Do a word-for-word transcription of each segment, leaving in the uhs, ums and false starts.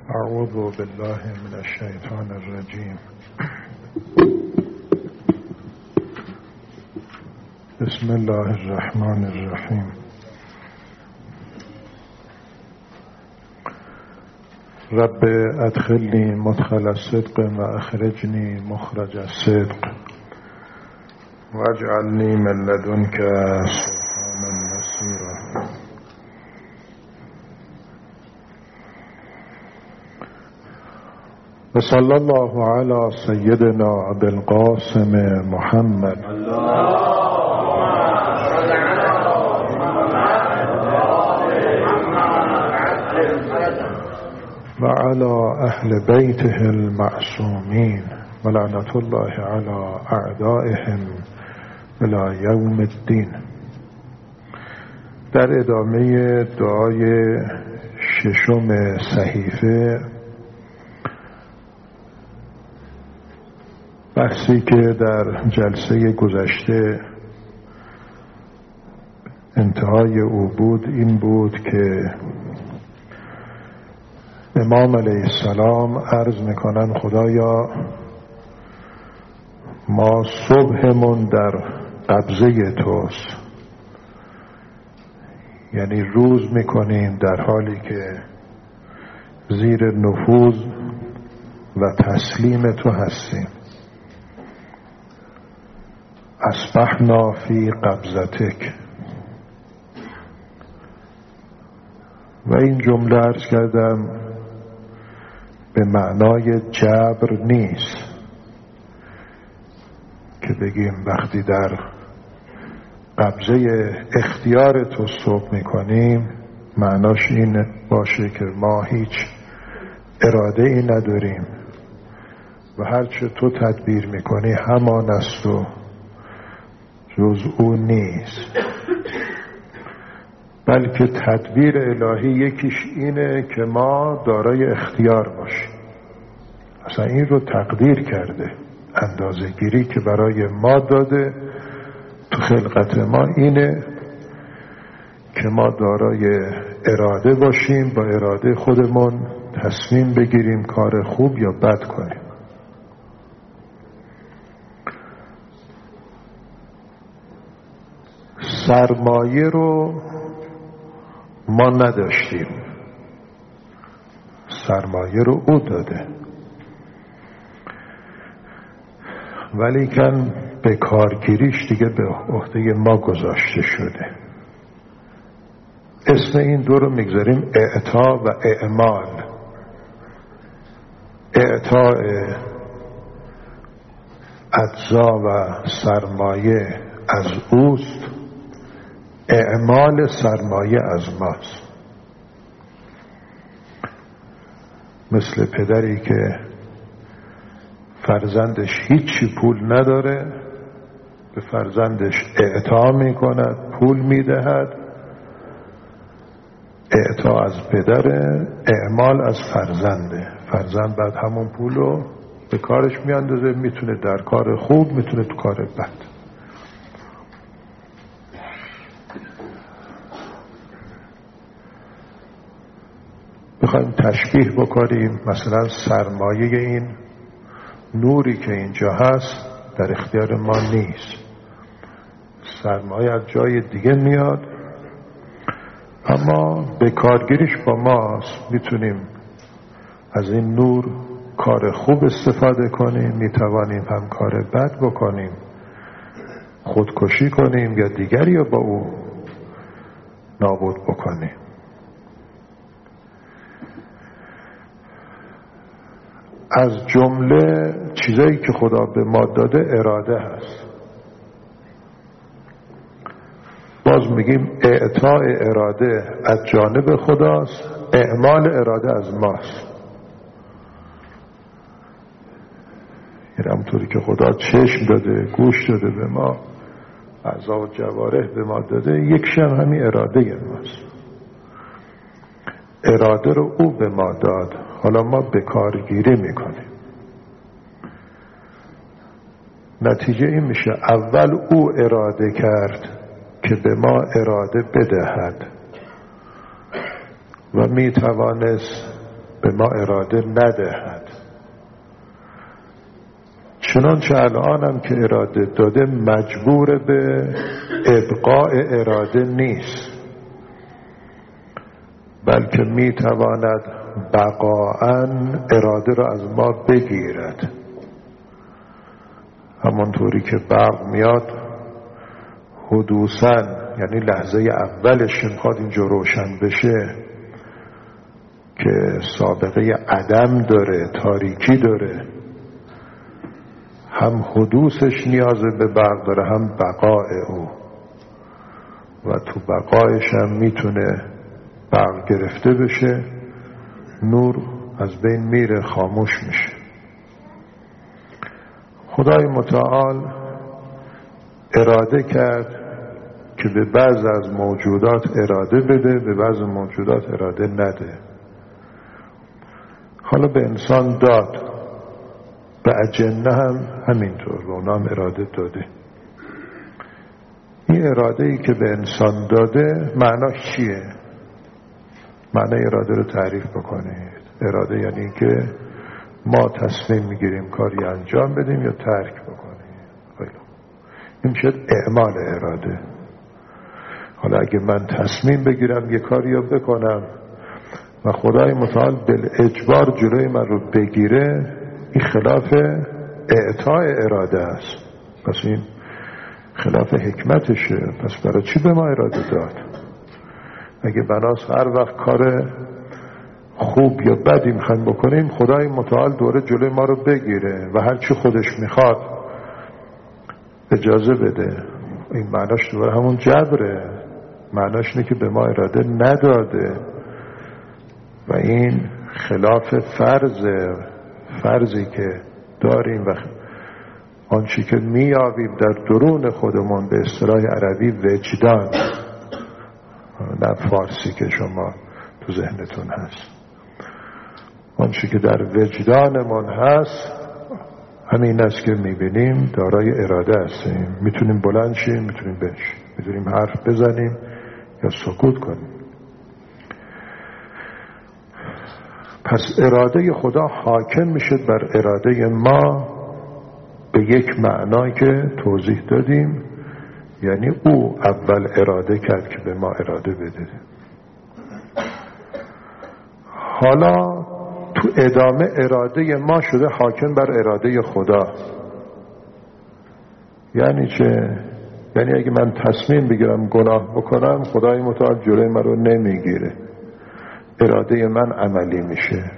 اعوذ بالله من الشیطان الرجیم. بسم الله الرحمن الرحیم. رب ادخلنی مدخل الصدق و اخرجنی مخرج الصدق واجعلنی من لدنک سلطانا نصیرا. وصلی الله علی سیدنا ابی القاسم محمد و علی اهل بیته المعصومین و لعنت الله علی اعدائهم الی یوم الدین. در ادامه دعای ششم صحیفه، بحثی که در جلسه گذشته انتهای او بود این بود که امام علیه السلام عرض میکنن خدایا ما صبحمون در قبضه توست، یعنی روز میکنیم در حالی که زیر نفوذ و تسلیم تو هستیم. اصبحنا فی قبضتک. و این جمله عرض کردم به معنای جبر نیست که بگیم وقتی در قبضه اختیار تو صبح میکنیم معناش این باشه که ما هیچ اراده ای نداریم و هرچه تو تدبیر میکنی همان است و جز او نیست، بلکه تدبیر الهی یکیش اینه که ما دارای اختیار باشیم. اصلا این رو تقدیر کرده، اندازه گیری که برای ما داده تو خلقت ما اینه که ما دارای اراده باشیم، با اراده خودمون تصمیم بگیریم کار خوب یا بد کنیم. سرمایه رو ما نداشتیم، سرمایه رو او داده، ولیکن به کارگیریش دیگه به عهده ما گذاشته شده. اسم این دو رو میگذاریم اعطا و اعمال. اعطاء اجزا و سرمایه از اوست، اعمال سرمایه از ماست. مثل پدری که فرزندش هیچی پول نداره به فرزندش اعطا میکند، پول میدهد. اعطا از پدره، اعمال از فرزنده. فرزند بعد همون پولو به کارش میاندازه، میتونه در کار خوب، میتونه تو کار بد. بخوایم تشبیه بکنیم، مثلا سرمایه این نوری که اینجا هست در اختیار ما نیست، سرمایه از جای دیگه میاد، اما به کارگیریش با ماست. میتونیم از این نور کار خوب استفاده کنیم، میتوانیم هم کار بد بکنیم، خودکشی کنیم یا دیگری رو با او نابود بکنیم. از جمله چیزایی که خدا به ما داده اراده هست. باز میگیم اعطاء اراده از جانب خداست، اعمال اراده از ماست. یعنی همونطوری که خدا چشم داده، گوش داده به ما، اعضا و جوارح به ما داده، یکیش هم همین اراده ماست. اراده رو او به ما داد، حالا ما به کارگیری میکنیم. نتیجه این میشه اول او اراده کرد که به ما اراده بدهد و می توانست به ما اراده ندهد. چنانچه الانم که اراده داده مجبور به ابقاء اراده نیست، بلکه میتواند بقاءً اراده را از ما بگیرد. همانطوری که برق میاد حدوثاً، یعنی لحظه اولش که میخواد اینجا روشن بشه که سابقه عدم داره، تاریکی داره، هم حدوثش نیاز به برق داره، هم بقاء او، و تو بقایش هم میتونه برق گرفته بشه، نور از بین میره، خاموش میشه. خدای متعال اراده کرد که به بعض از موجودات اراده بده، به بعض موجودات اراده نده. حالا به انسان داد، به اجنه هم همینطور، به اونا هم اراده داده. این اراده ای که به انسان داده معناش چیه؟ معنی اراده رو تعریف بکنید. اراده یعنی که ما تصمیم میگیریم کاری انجام بدیم یا ترک بکنیم. این میشه اعمال اراده. حالا اگه من تصمیم بگیرم یه کاری رو بکنم و خدای متعال بالاجبار جلوی من رو بگیره، این خلاف اعطاء اراده است. پس این خلاف حکمتشه. پس برای چی به ما اراده داد؟ اگه بناس هر وقت کار خوب یا بدی میخوایم بکنیم، خدای متعال دوره جلوی ما رو بگیره و هر چی خودش میخواد اجازه بده. این معناش دوره همون جبره. معناش اینه که به ما اراده نداده و این خلاف فرضه، فرضی که داریم و آنچه که میابیم در درون خودمون، به اصطلاح عربی وجدان، نه فارسی که شما تو ذهنتون هست. آنچه که در وجدانمون هست همین است که میبینیم دارای اراده هستیم. میتونیم بلند شیم، میتونیم بنشیم، میتونیم حرف بزنیم یا سکوت کنیم. پس اراده خدا حاکم میشه بر اراده ما به یک معنای که توضیح دادیم، یعنی او اول اراده کرد که به ما اراده بده. حالا تو ادامه اراده ما شده حاکم بر اراده خدا. یعنی چه؟ یعنی اگه من تصمیم بگیرم گناه بکنم، خدای متعال جلوی من رو نمیگیره، اراده من عملی میشه،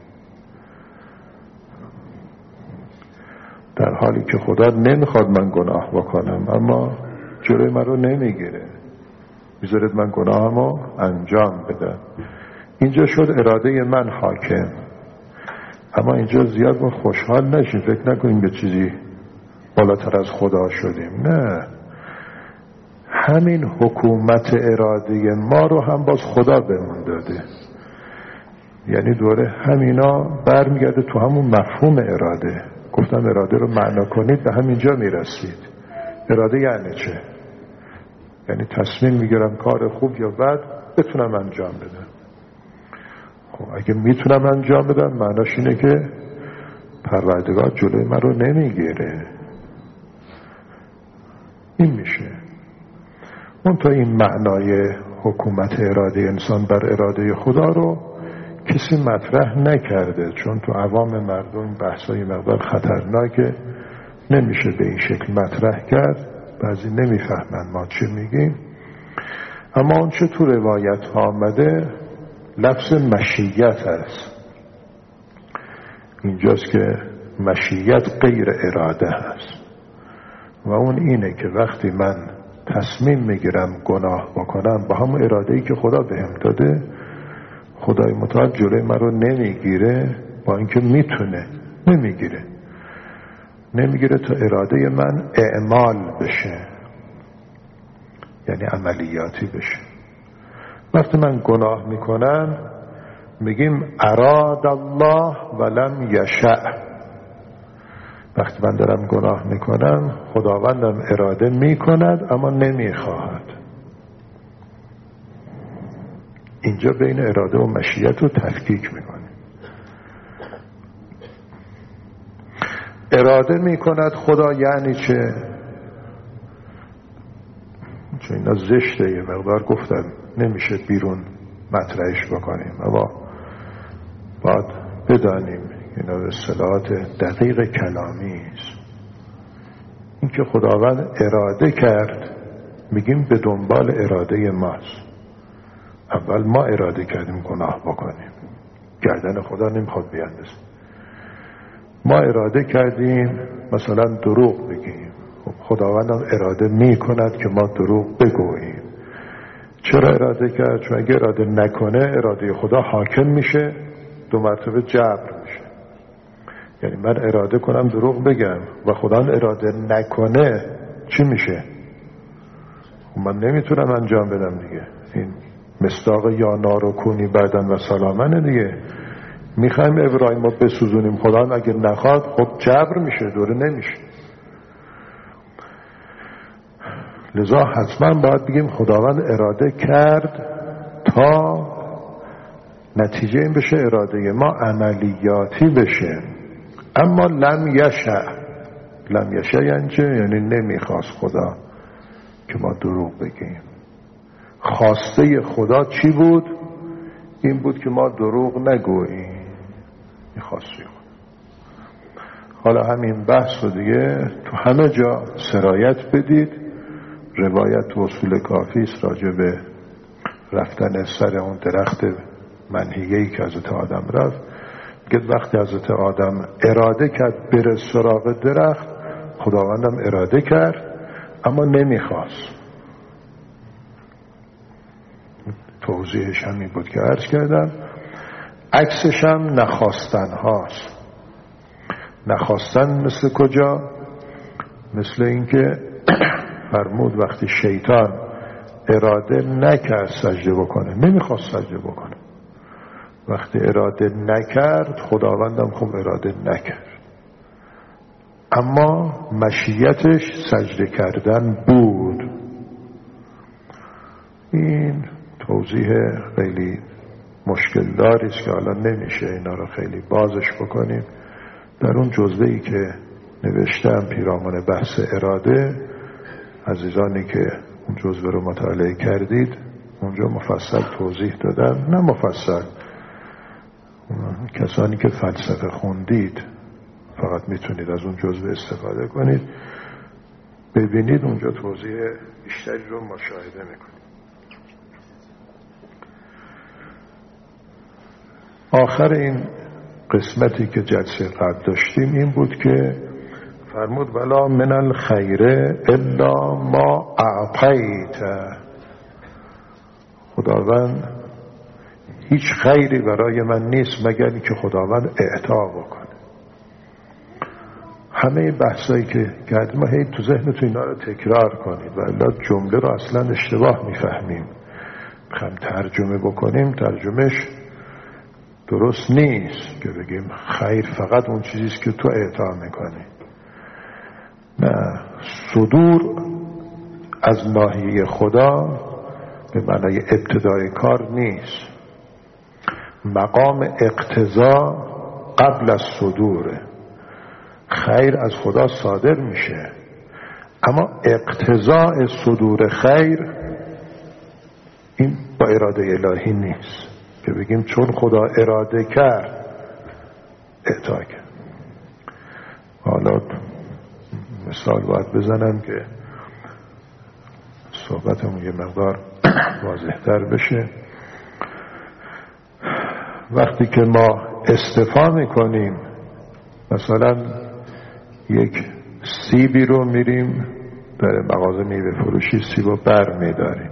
در حالی که خدا نمیخواد من گناه بکنم، اما جلوی من رو نمیگیره، میذارد من گناهمو انجام بدم. اینجا شد اراده من حاکم. اما اینجا زیاد ما خوشحال نشیم، فکر نکنیم به چیزی بالاتر از خدا شدیم. نه، همین حکومت اراده ما رو هم باز خدا بهمون داده. یعنی دوره همینا برمیگرده تو همون مفهوم اراده. گفتم اراده رو معنا کنید، به همینجا میرسید. اراده یعنی چه؟ یعنی تصمیم میگیرم کار خوب یا بد بتونم انجام بدم. خب اگه میتونم انجام بدم، معناش اینه که پروردگار جلوی من رو نمیگیره. این میشه. اون تا این معنای حکومت اراده انسان بر اراده خدا رو کسی مطرح نکرده، چون تو عوام مردم بحثای مقدار خطرناکه، نمیشه به این شکل مطرح کرد، بعضی نمیفهمن ما چه میگیم. اما اون چه تو روایت ها آمده لفظ مشیت هست. اینجاست که مشیت غیر اراده هست و اون اینه که وقتی من تصمیم میگیرم گناه بکنم با همون اراده‌ای که خدا بهم داده، خدای متعال جلوی من رو نمیگیره، با اینکه میتونه نمیگیره نمیگیره تا اراده من اعمال بشه، یعنی عملیاتی بشه. وقتی من گناه میکنم میگیم اراد الله ولم یشاء. وقتی من دارم گناه میکنم خداوندم اراده میکند اما نمیخواهد. اینجا بین اراده و مشیت رو تفکیک میکنه. اراده میکند خدا یعنی چه؟ چون اینا زشته، یه مقدار گفتم نمیشه بیرون مطرحش بکنیم، اما باید بدانیم اینا اصطلاحات دقیق کلامی است. این که خداوند اراده کرد میگیم به دنبال اراده ماست. اول ما اراده کردیم گناه بکنیم، گردن خدا نمیخواد بیاندازه. ما اراده کردیم مثلا دروغ بگیم، خداوند هم اراده میکند که ما دروغ بگوییم. چرا اراده کرد؟ چون اگه اراده نکنه اراده خدا حاکم میشه، دو مرتبه جبر میشه. یعنی من اراده کنم دروغ بگم و خدا اراده نکنه چی میشه؟ من نمیتونم انجام بدم دیگه. این مصداق یا نارو کونی بعدن و سلامنه دیگه. میخوایم ابراهیم رو بسوزونیم، خدا اگه نخواد خب جبر میشه، دوره نمیشه. لذا حتما باید بگیم خداوند اراده کرد تا نتیجه این بشه اراده ما عملیاتی بشه. اما لم یشأ، لم یشأ یعنی چه؟ یعنی نمیخواست خدا که ما دروغ بگیم. خواسته خدا چی بود؟ این بود که ما دروغ نگوییم. این خواسته خدا. حالا همین بحث رو دیگه تو همه جا سرایت بدید. روایت و اصول کافی است راجع به رفتن سر اون درخت منهیه‌ای که حضرت آدم رفت. میگه وقتی حضرت آدم اراده کرد بره سراغ درخت، خداوندم اراده کرد اما نمیخواست. توضیحش همین بود که عرض کردم. عکسش هم نخواستن هاست. نخواستن مثل کجا؟ مثل اینکه فرمود وقتی شیطان اراده نکرد سجده بکنه، نمیخواست سجده بکنه، وقتی اراده نکرد خداوندم خب اراده نکرد، اما مشیتش سجده کردن بود. این توضیح خیلی مشکل داری است که حالا نمیشه اینا رو خیلی بازش بکنیم. در اون جزوه‌ای که نوشتم پیرامون بحث اراده، عزیزانی که اون جزوه رو مطالعه کردید اونجا مفصل توضیح دادم. نه مفصل، کسانی که فلسفه خوندید فقط میتونید از اون جزوه استفاده کنید، ببینید اونجا توضیح بیشتری رو مشاهده میکنید. آخر این قسمتی که جلسه قبل داشتیم این بود که فرمود ولا من الخیر الا ما اعطیت. خداوند هیچ خیری برای من نیست مگر اینکه خداوند اعطا بکنه. همه بحثایی که کردیم هی تو ذهنتون اینا رو تکرار کنید، ولی جمله رو اصلا اشتباه میفهمیم. میخوایم ترجمه بکنیم، ترجمهش درست نیست که بگیم خیر فقط اون چیزیست که تو اعطا میکنی. نه، صدور از ناحیه خدا به معنای ابتدای کار نیست. مقام اقتضا قبل از صدوره. خیر از خدا صادر میشه، اما اقتضاء صدور خیر این با اراده الهی نیست که بگیم چون خدا اراده کرد اعطا کرد. حالا مثال باید بزنم که صحبتمون یه مقدار واضح‌تر بشه. وقتی که ما استفا میکنیم، مثلا یک سیبی رو میریم در مغازه میوه فروشی سیب رو بر میداریم،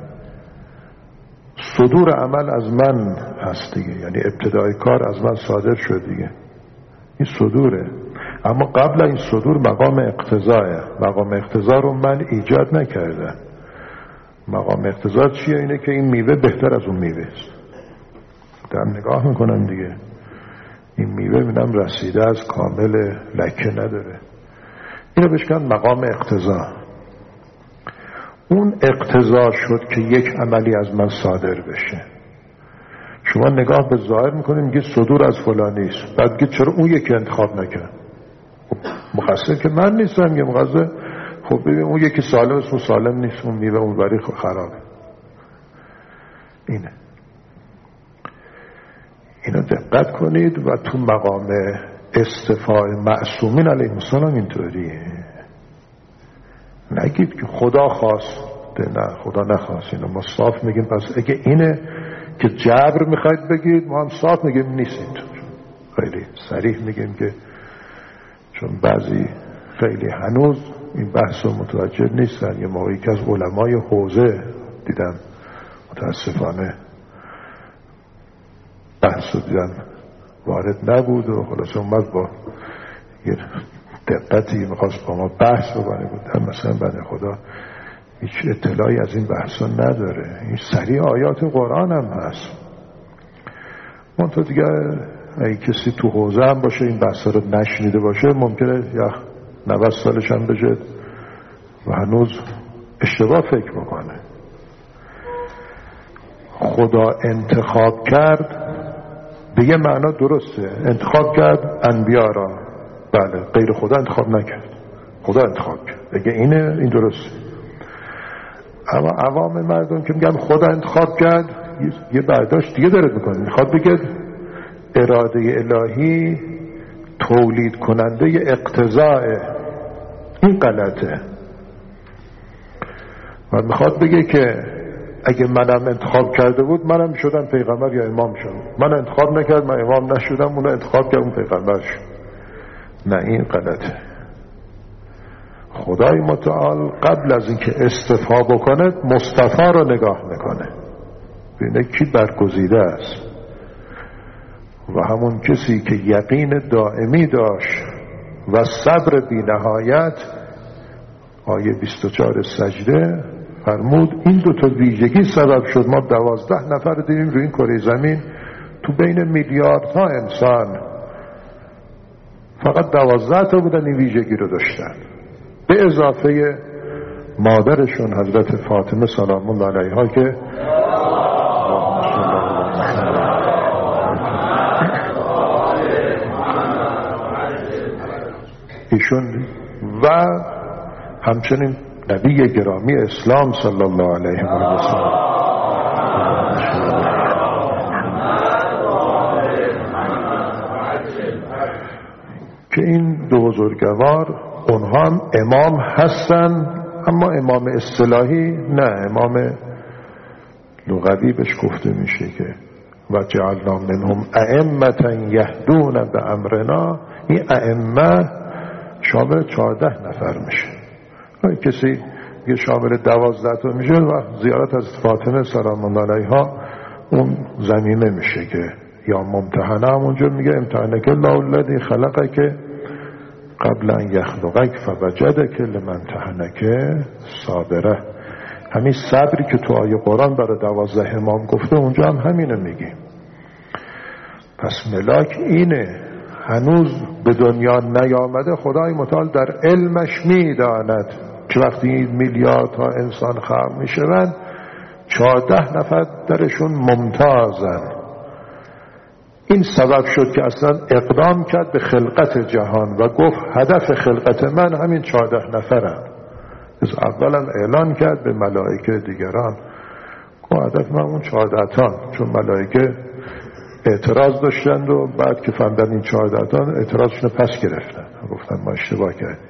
صدور عمل از من هست دیگه، یعنی ابتدای کار از من صادر شد دیگه، این صدوره. اما قبل این صدور مقام اقتضاه. مقام اقتضا رو من ایجاد نکردم. مقام اقتضا چیه؟ اینه که این میوه بهتر از اون میوه است. دارم نگاه میکنم دیگه، این میوه میدم رسیده از کامل، لکه نداره. اینو بشکن مقام اقتضا. اون اقتضا شد که یک عملی از من صادر بشه. شما نگاه به ظاهر میکنید میگه صدور از فلانیست، بعد میگه چرا اون یکی انتخاب نکرد؟ مقصر که من نیستم، یه مقصر خب ببین اون یکی سالم است، اون سالم نیست، اون میوه اون بری خرابه. اینه اینو دقت کنید. و تو مقام استفاء معصومین علیهم السلام اینطوریه. نگید که خدا خواست، نه خدا نخواست. اینو ما صاف میگیم. پس اگه اینه که جبر میخواید بگید، ما هم صاف میگیم نیست اینطور. خیلی صریح میگیم که چون بعضی خیلی هنوز این بحث رو متوجه نیستن. یه موقعی که از علمای حوزه دیدم متاسفانه بحث رو دیدم وارد نبود و خلاص اومد با یه دقتی میخواست با ما بحث بکنه. بودم مثلا بنده خدا هیچ اطلاعی از این بحث نداره. این سریع آیات قرآن هم هست. منطقه دیگه اگه کسی تو حوزه هم باشه این بحث رو نشنیده باشه ممکنه یا نود سالش هم بشه و هنوز اشتباه فکر بکنه. خدا انتخاب کرد به یه معنا درسته، انتخاب کرد انبیا را، بله، غیر خدا انتخاب نکرد، خدا انتخاب کرد. اگه اینه این درسته. اما عوام مردم که میگن خدا انتخاب کرد یه برداشت دیگه داره میکنه. میخواد بگه اراده الهی تولید کننده اقتضاء. این غلطه. و میخواد بگه که اگه منم انتخاب کرده بود منم شدم پیغمبر یا امام شدم. من انتخاب نکرد، من امام نشدم، اون انتخاب کرد، اون پیغمبر شد. نه، این غلطه. خدای متعال قبل از اینکه استفا بکنه مصطفی رو نگاه میکنه، ببینه کی برگزیده است. و همون کسی که یقین دائمی داشت و صبر بی نهایت، آیه بیست و چهار سجده فرمود این دو تا ویژگی سبب شد ما دوازده نفر دیدیم روی این کره زمین. تو بین میلیاردها انسان فقط دوازده تا بودن این ویژگی رو داشتن، به اضافه مادرشون حضرت فاطمه سلام الله علیها که ایشون و همچنین نبی گرامی اسلام صلی الله علیه و سلم. که این دو بزرگوار اونها هم امام هستن، اما امام اصطلاحی نه، امام لغوی بهش گفته میشه که و جعلنا منهم ائمة یهدون بامرنا. این ائمه شامل چهارده نفر میشه. کسی یه شامل دوازده تا میشه و زیارت از فاطمه سلام الله علیها اون زمینه میشه که یا ممتحنه. همونجا میگه امتحنک الله الذی خلقک قبل ان یخلقک فوجدک لمن امتحنک صابره. همین صبری که تو آیه قرآن برای دوازده امام گفته اونجا هم همینه میگیم. پس ملاک اینه، هنوز به دنیا نیامده، خدای متعال در علمش میداند که وقتی این میلیاردها انسان خلق میشوند چهارده نفر درشون ممتازن. این سبب شد که اصلا اقدام کرد به خلقت جهان و گفت هدف خلقت من همین چهارده نفرم. از اولم اعلان کرد به ملائکه دیگران گفت هدف من اون چهارده تان، چون ملائکه اعتراض داشتند و بعد که فهمیدن این چهارده تان اعتراضشون پس گرفتن، گفتن ما اشتباه کردیم.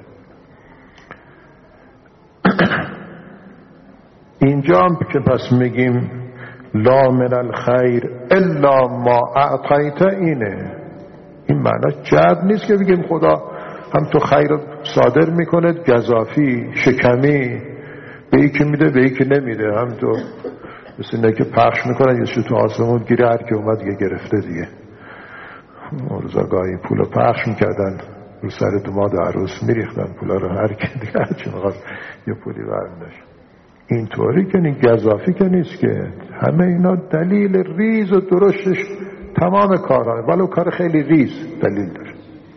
اینجا هم که پس میگیم لا من الخیر الا ما اعطیت، اینه این معنی جبر نیست که بگیم خدا هم تو خیر صادر میکنه، گزافی شکمی به ای که میده به ای که نمیده، هم تو مثل اینه که پخش میکنن یه شو تو آسمون گیره، هر که اومد دیگه گرفته دیگه. روزا گاهی پولو پخش میکردن رو سر دماد عروس میریختن پولا رو، هر که دیگه هرچی میخواست یه پولی برمیداشت. این طوری که این گزافی که نیست که، همه اینا دلیل ریز و درشتش تمام کارانه، ولو کار خیلی ریز دلیل داره.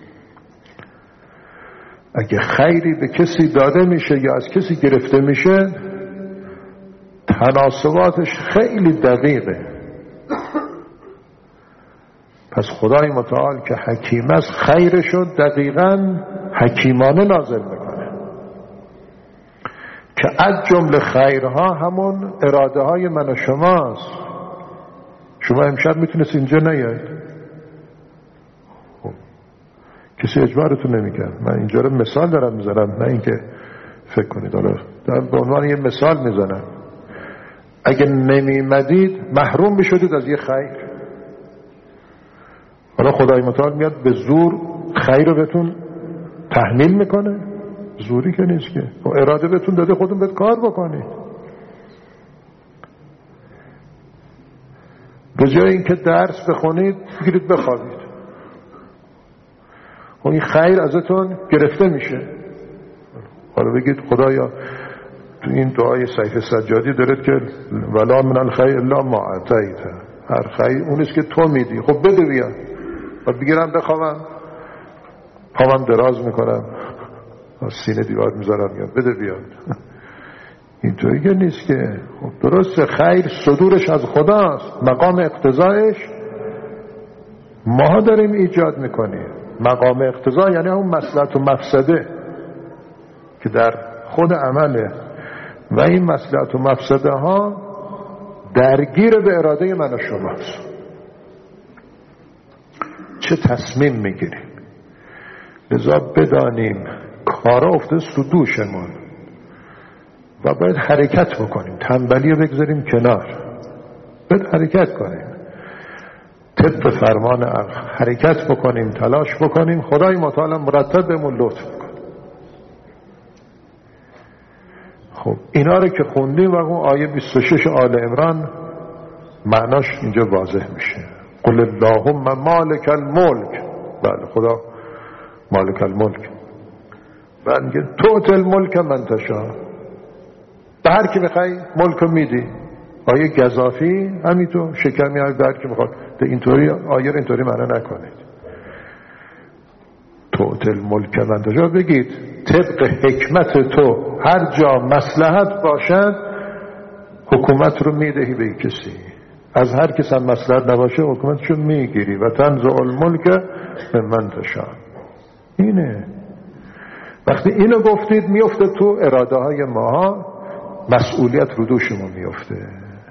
اگه خیری به کسی داده میشه یا از کسی گرفته میشه تناسباتش خیلی دقیقه. پس خدای متعال که حکیم است خیرشو دقیقاً حکیمانه نازل میکنه که از جمله خیرها همون اراده های من و شماست. شما امشب میتونست اینجا نیاید، خب کسی اجبارتون نمیکرد. من اینجا رو مثال دارم میزنم، نه اینکه فکر کنید حالا دارم به عنوان یه مثال میزنم. اگه نمیمدید محروم بشدید از یه خیر. حالا خدای متعال میاد به زور خیر رو بهتون تحمیل میکنه؟ زوری که نیست که، اراده بهتون داده خودتون بهت کار بکنید. به جای اینکه درس بخونید بگیرید بخوابید، خب این خیر ازتون گرفته میشه. حالا بگید خدایا تو این دعای سیف سجادی دارد که ولا من الخیر الا ما اعطیت، هر خیر اونیست که تو میدی. خب بده بیا. و بگیرم بخوابم، پامم دراز میکنم، سینه دیوار میذارم یا بده بیاد. اینطوری که نیست که. خب درسته خیر صدورش از خداست، مقام اقتضایش ما داریم ایجاد میکنیم. مقام اقتضا یعنی اون مصلحت و مفسده که در خود عمله و این مصلحت و مفسده ها درگیر به اراده من و شماست. چه تصمیم میگیریم؟ لذا بدانیم کارا افتاده تو دوشمون و باید حرکت بکنیم. تنبلی رو بگذاریم کنار، باید حرکت کنیم، طبق فرمان عقل حرکت بکنیم، تلاش بکنیم. خدای متعال مرتب بهمون لطف بکنه. خب اینا رو که خوندیم و اون آیه بیست و شش آل عمران معناش اینجا واضح میشه. قل اللهم مالک الملک. بله خدا مالک الملک. بعد میگه تؤتی الملک من تشاء، به هر کی بخوای ملک رو میدی. آیه گزافی همینطور شکمی هر در کی میخواد. اینطوری آیه رو اینطوری معنا نکنید. تؤتی الملک من تشاء بگید طبق حکمت تو هر جا مصلحت باشد حکومت رو میدهی به کسی، از هر کس هم مصلحت نباشه حکومتشو میگیری و تنزع الملک من تشاء. اینه. وقتی اینو گفتید میفته تو اراده های ماها، مسئولیت رو دوشمون میفته.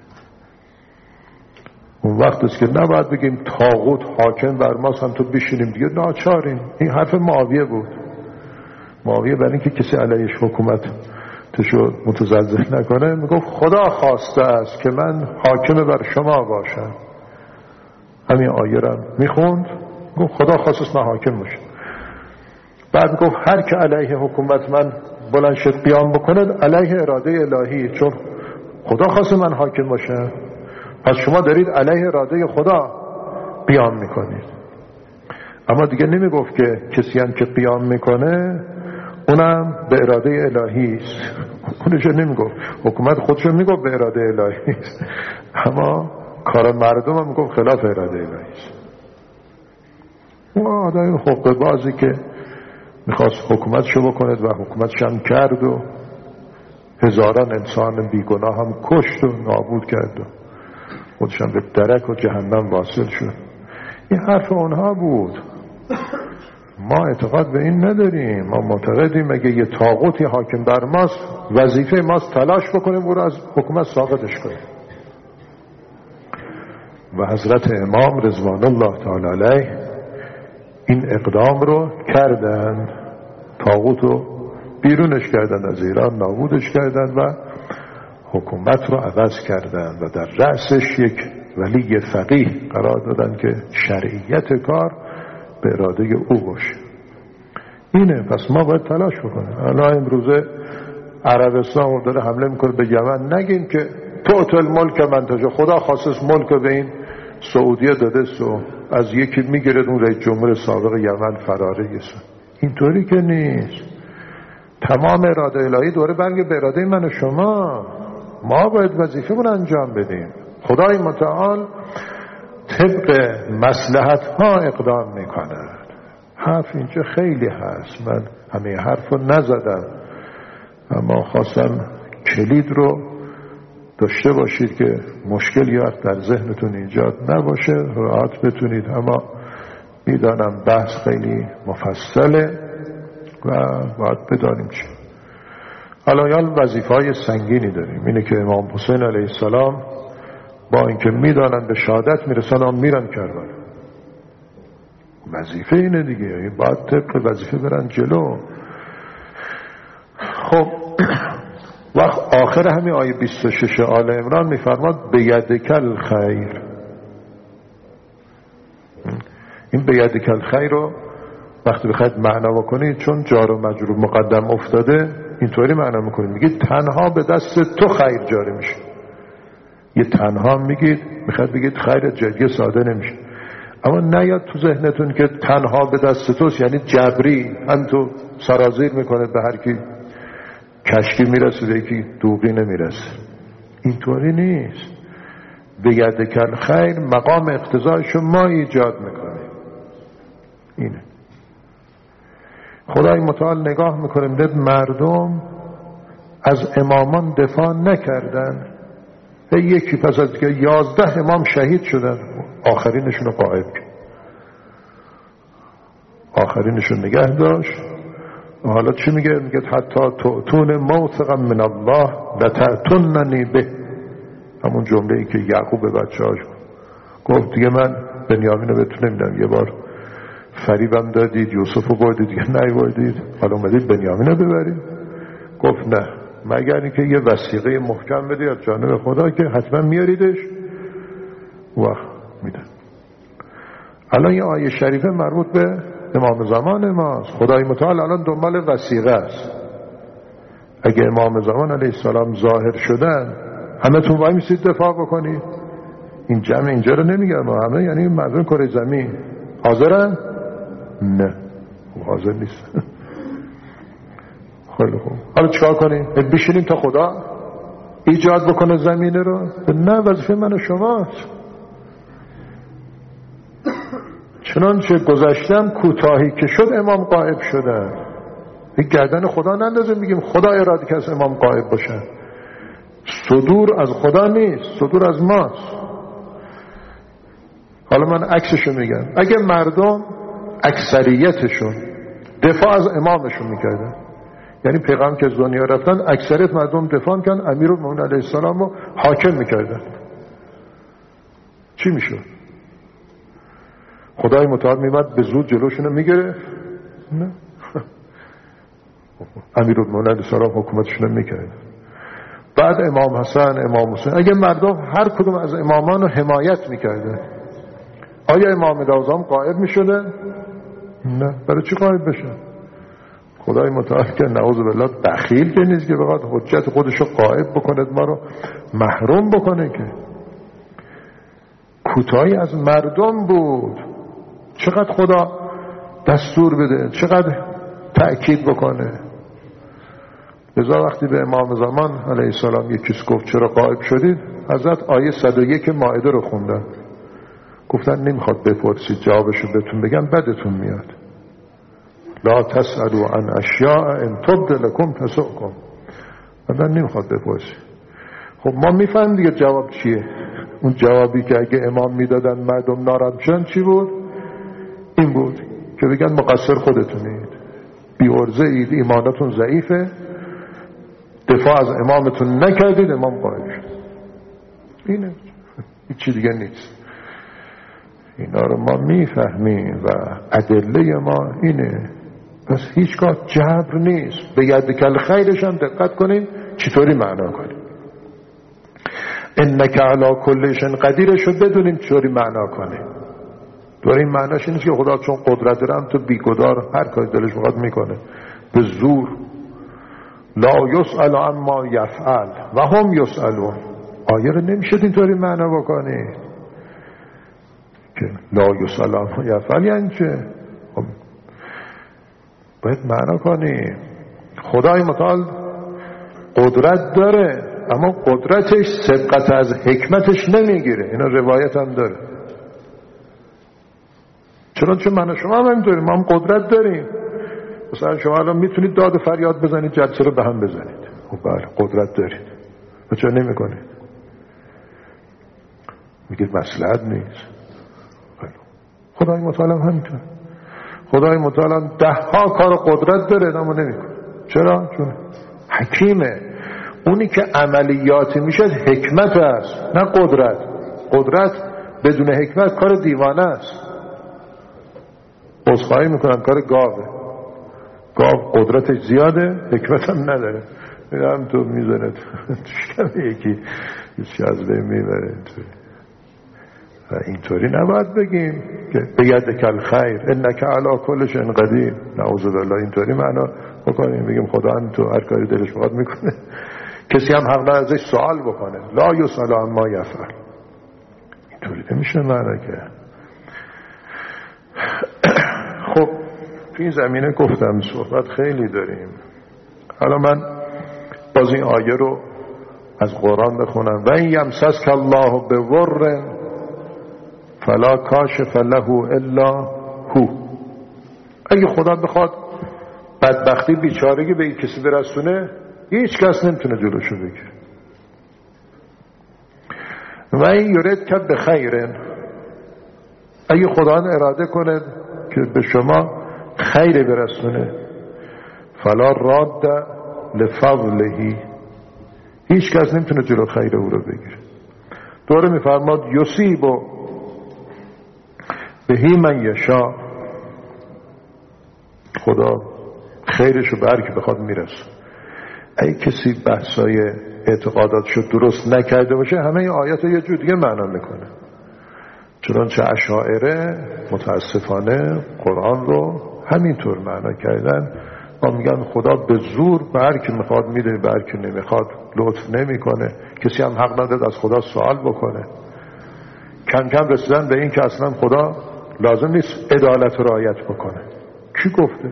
اون وقت است که نباید بگیم طاغوت حاکم بر ماست هم تو بشینیم دیگه، ناچاریم. این حرف معاویه بود. معاویه برای اینکه کسی علیهش حکومت تشو متزلزل نکنه میگفت خدا خواسته است که من حاکم بر شما باشم. همین آیه رو میخوند، گفت خدا خواسته است من حاکم باشم. بعد گفت هر که علیه حکومت من بلند شد قیام بکنه علیه اراده الهی، چون خدا خواسته من حاکم باشم، پس شما دارید علیه اراده خدا قیام میکنید. اما دیگه نمیگفت که کسی هم که قیام میکنه اونم به اراده الهی است. اونشو نمیگفت. حکومت خودشو میگفت به اراده الهی است، اما کار مردم هم میگفت خلاف اراده الهی است. اون آدم حقوق بازی که میخواست حکومتشو بکنه و حکومتش هم کرد و هزاران انسان بیگناه هم کشت و نابود کرد و خودش هم به درک و جهنم واصل شد. این حرف اونها بود. ما اعتقاد به این نداریم. ما معتقدیم اگه یه طاغوتی حاکم بر ماست وظیفه ماست تلاش بکنیم او رو از حکومت ساقطش کنیم. و حضرت امام رضوان الله تعالی علیه این اقدام رو کردن، طاغوت رو بیرونش کردن از ایران، نابودش کردن و حکومت رو عوض کردن و در رأسش یک ولی فقیه قرار دادن که شرعیت کار به اراده او باشه. اینه. پس ما باید تلاش بکنیم. الان امروزه عربستان داره حمله میکنه به یمن، نگیم که تؤتی الملک من تشاء، خدا خاصش ملک به این سعودیه داده سو از یکی میگیرد اون رئیس جمهور سابق یمن فراره گسه. اینطوری که نیست. تمام اراده الهی دوره برگه به اراده من و شما. ما باید وظیفه‌مون انجام بدیم. خدای متعال طبق مصلحت ها اقدام میکنه. حرف اینجا خیلی هست، من همه حرف رو نزدم، اما خواستم کلید رو داشته باشید که مشکلی وقت در ذهنتون ایجاد نباشه، راحت بتونید. اما میدانم بحث خیلی مفصله و باید بدانیم چی. الان وظیفه‌های سنگینی داریم. اینه که امام حسین علیه السلام با اینکه میدانن به شهادت میرسن هم میرن کربلا. وظیفه اینه دیگه، باید طبق وظیفه برن جلو. خب وقت آخر همین آیه بیست و شش آل عمران میفرماد بیدک الخیر. این بیدک الخیر رو وقتی بخواید معنا بکنید، چون جار و مجرور مقدم افتاده، اینطوری معنا میکنید، میگید تنها به دست تو خیر جاری میشه. یه تنها میگید، میخواید بگید خیر جدی ساده نمیشه. اما نیاد تو ذهنتون که تنها به دست توست یعنی جبری، هم تو سرازیر میکنه به هر کی کشکی میرسه به یکی دوغی نمیرسه. اینطوری نیست. بیدک الخیر مقام اقتضایشو ما ایجاد میکنیم. اینه خدای متعال نگاه میکنه میده مردم از امامان دفاع نکردن، یکی پس از که یازده امام شهید شدن، آخرینشون رو غایب کرد، آخرینشون نگه داشت. و حالا چی میگه؟ میگه حتی تون موثقا من الله لتأتوننی به، همون جمله ای که یعقوب به بچه‌هاش گفت دیگه من بنیامین رو بهتون نمیدم، یه بار فریبم دادید، یوسف رو بردید دیگه نیوردید، حالا اومدید بنیامین رو ببرید. گفت نه، مگر اینکه یه وثیقه محکم بدید از جانب خدا که حتما میاریدش و میدن. الان یه آیه شریفه مربوط به امام زمان ماست. خدای متعال الان دنبال وثیقه است. اگه امام زمان علیه السلام ظاهر شدن همه تون وای میسید دفاع بکنید؟ این جمع اینجا رو نمیگم همه، یعنی مردم کره زمین حاضرن؟ نه حاضر نیست. خیلی خوب، حالا چیکار کنیم؟ بشینیم تا خدا ایجاد بکنه زمینه رو؟ نه، وظیفه من و شماست. چنانچه گذشتم کوتاهی که شد امام غائب شدن. یک گردن خدا نندازه میگیم خدا اراده که از امام غائب باشن. صدور از خدا نیست، صدور از ماست. حالا من عکسشو میگم، اگه مردم اکثریتشون دفاع از امامشون میکردن، یعنی پیغام که از دنیا رفتن اکثریت مردم دفاع میکردن، امیرالمومنین علیه السلام رو حاکم میکردن، چی میشد؟ خدای متعال میمد به زود جلوشونو میگرفت؟ نه. امیرالمومنین علیه السلام حکومتشونو میکرد. بعد امام حسن، امام حسین، اگه مردم هر کدوم از امامان رو حمایت میکردن، آیا امام دوازدهم غائب میشدن؟ نه. برای چی غائب بشن؟ خدای متعال که نعوذ بالله بخیل که نیست که بخواد حجت خودش رو غائب بکند، ما رو محروم بکنه. که کوتاهی از مردم بود. چقدر خدا دستور بده، چقدر تأکید بکنه. لذا وقتی به امام زمان علیه السلام یکیش گفت چرا غائب شدید، حضرت آیه صد و یک مائده رو خوندن، گفتن نمیخواد بپرسید جوابشو بهتون بگم بدتون میاد. لا تسألوا عن اشیاء ان تبد لکم تسؤکم. بعد نمیخواد بپرسید. خب ما میفهمیم دیگه جواب چیه. اون جوابی که اگه امام میدادن مردم ناراحت شدن چی بود؟ این بود که بگن مقصر خودتونید، بی عرضه اید، ایمانتون ضعیفه، دفاع از امامتون نکردید، امام غائب شد. اینه، هیچی دیگه نیست. اینا رو ما میفهمیم و ادله ما اینه. پس هیچگاه جبر نیست. به یدک الخیرش هم دقت کنیم چطوری معنا کنیم. انک علی کل شیء قدیر شو بدونیم چطوری معنا کنیم. داره این معناش اینه که خدا چون قدرت داره هم تو بیگدار هر کاری دلش بخواد میکنه به زور. لا یسأل عما یفعل و هم یسألون. آیه رو نمیشه اینطوری معنا بکنید که لا یسأل عما یفعل یعنی چه؟ باید معنا کنیم خدای متعال قدرت داره، اما قدرتش سبقت از حکمتش نمیگیره. اینا روایت هم داره. چنانچه من و شما هم همینطوریم، ما هم قدرت داریم. مثلا شما الان میتونید داد و فریاد بزنید، جلسه رو به هم بزنید. خب بله قدرت دارید، و چرا نمی کنید؟ میگید مصلحت نیست. خدای متعال هم همینطور. خدای متعال ده ها کار قدرت داره اما نمیکنه. چرا؟ چون حکیمه. اونی که عملیاتی میشه حکمت است نه قدرت. قدرت بدون حکمت کار دیوانه است. عذرخواهی میکنم کار گاوه. گاو قدرتش زیاده حکمت هم نداره. میرم تو میزنه توشکم یکی یکی از بین میبره. اینطوری و اینطوری نباید بگیم که بیدک الخیر انک علی کل شیء قدیر. نعوذ بالله اینطوری معنا بکنیم بگیم خدا هم تو هر کاری دلش بخواد میکنه. کسی هم حق نداره ازش سوال بکنه. لا یسأل عما یفعل. اینطوری نمیشه معنا که. خب تو این زمینه گفتم صحبت خیلی داریم. حالا من باز این آیه رو از قرآن بخونم. و این یمسسک الله بضر فلا کاشف له الا هو. اگه خدا بخواد بدبختی بیچارگی به این کسی برسونه هیچ کس نمیتونه جلوشو بگیره. و این یرید که بخیرن، اگه خدا اراده کنه که به شما خیر برسونه فلا راد لفضله، هیچ کس نمیتونه جلو خیر او رو بگیره. دوره میفرماد یصیب بهی من یشاء، خدا خیرشو به هر کی بخواد میرسه. اگه کسی بحثای اعتقاداتشو درست نکرده باشه همه این آیات یه جور دیگه معنا میکنه. چنانچه اشاعره متاسفانه قرآن رو همینطور معنا کردن. ما میگن خدا به زور به هر کی میخواد میده، به هر کی نمیخواد لطف نمیکنه. کسی هم حق نداره از خدا سوال بکنه. کم کم رسیدن به این که اصلا خدا لازم نیست عدالت رعایت بکنه. کی گفته؟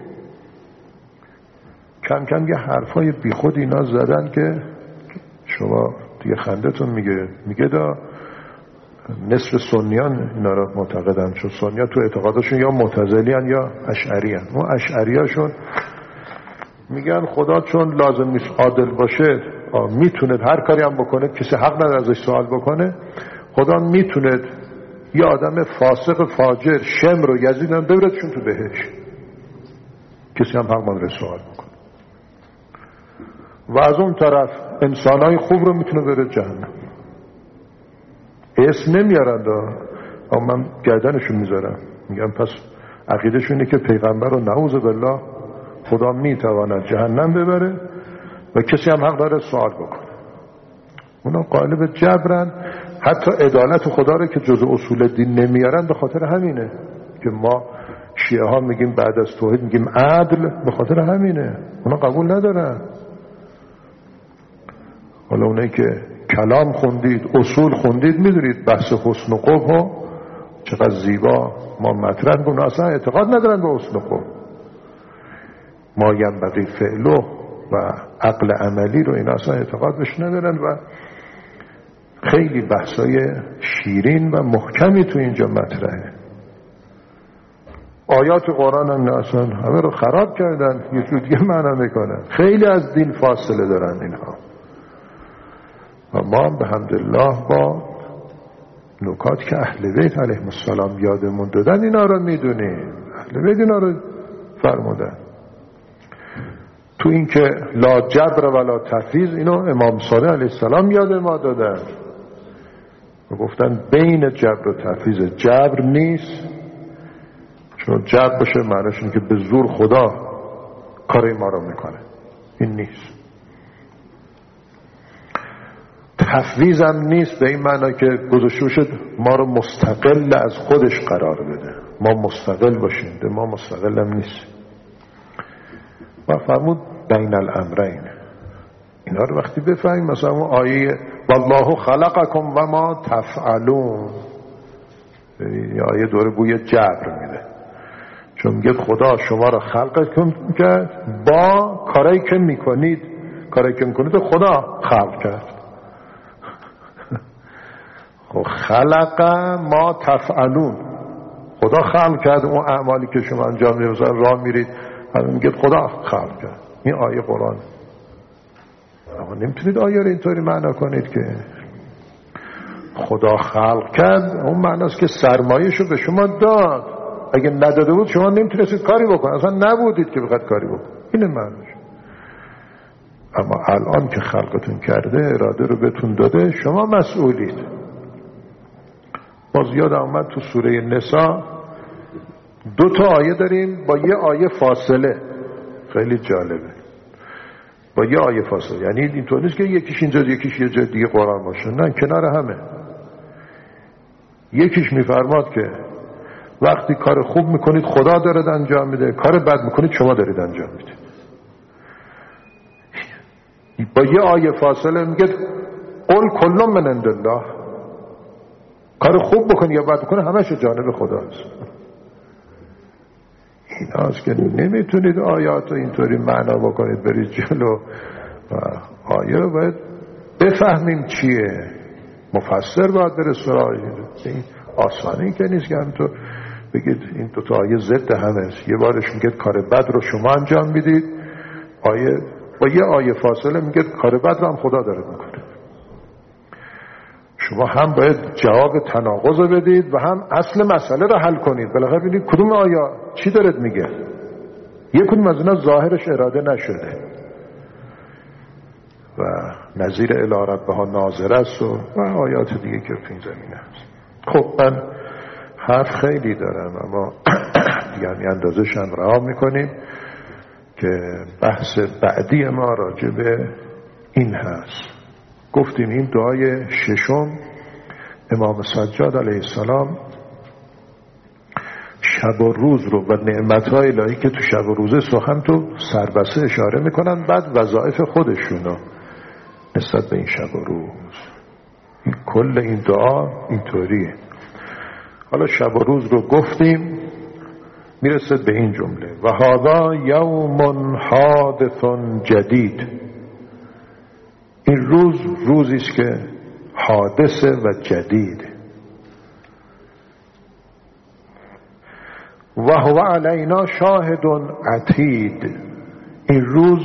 کم کم یه حرفای بیخود اینا زدن که شما دیگه خندتون میگه میگه دا نصف سنیان اینا رو معتقدن، چون سنیان تو اعتقادشون یا معتزلیان یا اشعری هن. ما اشعریاشون میگن خدا چون لازم نیست عادل باشه میتونه هر کاری هم بکنه، کسی حق نداره ازش سوال بکنه. خدا میتونه یه آدم فاسق فاجر شمر و یزید هم ببردشون تو بهش، کسی هم حق نداره سوال بکنه. و از اون طرف انسانای خوب رو میتونه بره جهنم. اسم نمیارن دا اما من گردنشون میذارم، میگم پس عقیدشونه که پیغمبر رو نعوذ بالله خدا میتواند جهنم ببره و کسی هم حق داره سوال بکنه. اونا قالب جبرن. حتی عدالت خدا رو که جزء اصول دین نمیارن به خاطر همینه که ما شیعه ها میگیم بعد از توحید میگیم عدل، به خاطر همینه. اونا قبول ندارن. حالا اونایی که کلام خوندید اصول خوندید میدونید بحث حسن و قبح چقدر زیبا ما مطرح کنیم. اصلا اعتقاد ندارن به حسن و قبح. ما ینبغی فعله و عقل عملی رو این اصلا اعتقاد بهش ندارن و خیلی بحثای شیرین و محکمی تو اینجا مطرحه. آیات قرآن هم اصلا همه رو خراب کردن، یه جور دیگه معنا میکنن. خیلی از دین فاصله دارن اینها. و ما هم به حمدالله با نکات که اهل بیت علیهم السلام یادمون دادن اینا رو میدونیم. اهل بیت اینا رو فرمودن. تو این که لا جبر ولا تفویض اینو امام صادق علیه السلام یاد ما دادن و گفتن بین جبر و تفویض. جبر نیست، چون جبر باشه معنیش اینه که به زور خدا کار ما رو میکنه، این نیست. تفویض هم نیست به این معنی که گذاشته شد ما رو مستقل از خودش قرار بده، ما مستقل باشیم. ده ما مستقل هم نیست. و فرمود بین الامرین. اینا رو وقتی بفهمیم مثلا اون آیه والله خلقکم و ما تفعلون، این آیه دوره بوی جبر میده، چون میگه خدا شما رو خلق کرد با کارایی که میکنید. کارایی که میکنید خدا خلق کرد. خب خلق ما تفعلون، خدا خلق کرد اون اعمالی که شما انجام میدید، مثلا راه میرید میگه خدا خلق کرد. این آیه قرآن. اما نمیتونید آیه رو اینطوری معنا کنید که خدا خلق کرد اون معناست که سرمایه‌شو به شما داد. اگه نداده بود شما نمیتونستید کاری بکنید، اصلا نبودید که بخواد کاری بکنید. اینه معنیش. اما الان که خلقتون کرده، اراده رو بهتون داده، شما مسئولید. باز یاد آمد تو سوره نساء دو تا آیه داریم با یه آیه فاصله، خیلی جالبه. با یه آیه فاصله، یعنی اینطور نیست که یکیش اینجا یکیش یه جای دیگه قرآن باشه، نه، کنار همه. یکیش میفرماد که وقتی کار خوب میکنید خدا دارد انجام میده، کار بد میکنید شما دارید انجام میدید. با یه آیه فاصله میگه قل کل من عند الله، کار خوب بکنی یا بد بکنی همش جانب خداست. این هاست که نمیتونید آیات رو اینطوری معنا بکنید برید جلو. و آیه رو باید بفهمیم چیه، مفسر باید بره سراغ این. آسانی که نیست که همینطور بگید این دوتا آیه ضد همه است. یه بارش میگه کار بد رو شما انجام میدید، آیه با یه آیه فاصله میگه کار بد رو هم خدا داره میکنه. شما هم باید جواب تناقض رو بدید و هم اصل مسئله رو حل کنید. بالاخره ببینید کدوم آیه چی دارد میگه. یک کدوم از اینا ظاهرش اراده نشده و نظیر الی ربها ناظر است و, و آیات دیگه که تو این زمینه هست. خب من حرف خیلی دارم اما یعنی اندازش هم رها میکنیم که بحث بعدی ما راجع به این هست. گفتیم این دعای ششم امام سجاد علیه السلام شب و روز رو و نعمتهای الهی که تو شب و روزه سخن تو سربسته اشاره میکنن، بعد وظایف خودشونو نسبت به این شب و روز. این کل این دعا اینطوریه. حالا شب و روز رو گفتیم، میرسد به این جمله و هذا یوم حادث جدید. این روز روزی است که حادثه و جدید. و هو علینا شاهد عتید. این روز،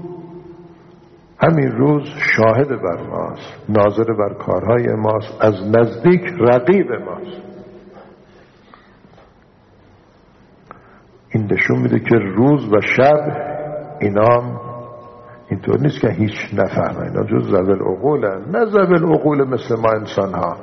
همین روز شاهد بر ماست، ناظر بر کارهای ماست، از نزدیک رقیب ماست. این نشون میده که روز و شب اینام اینطور نیست که هیچ نفهمه، اینا جز ذوی العقول هست. نه ذوی العقول مثل ما انسان ها،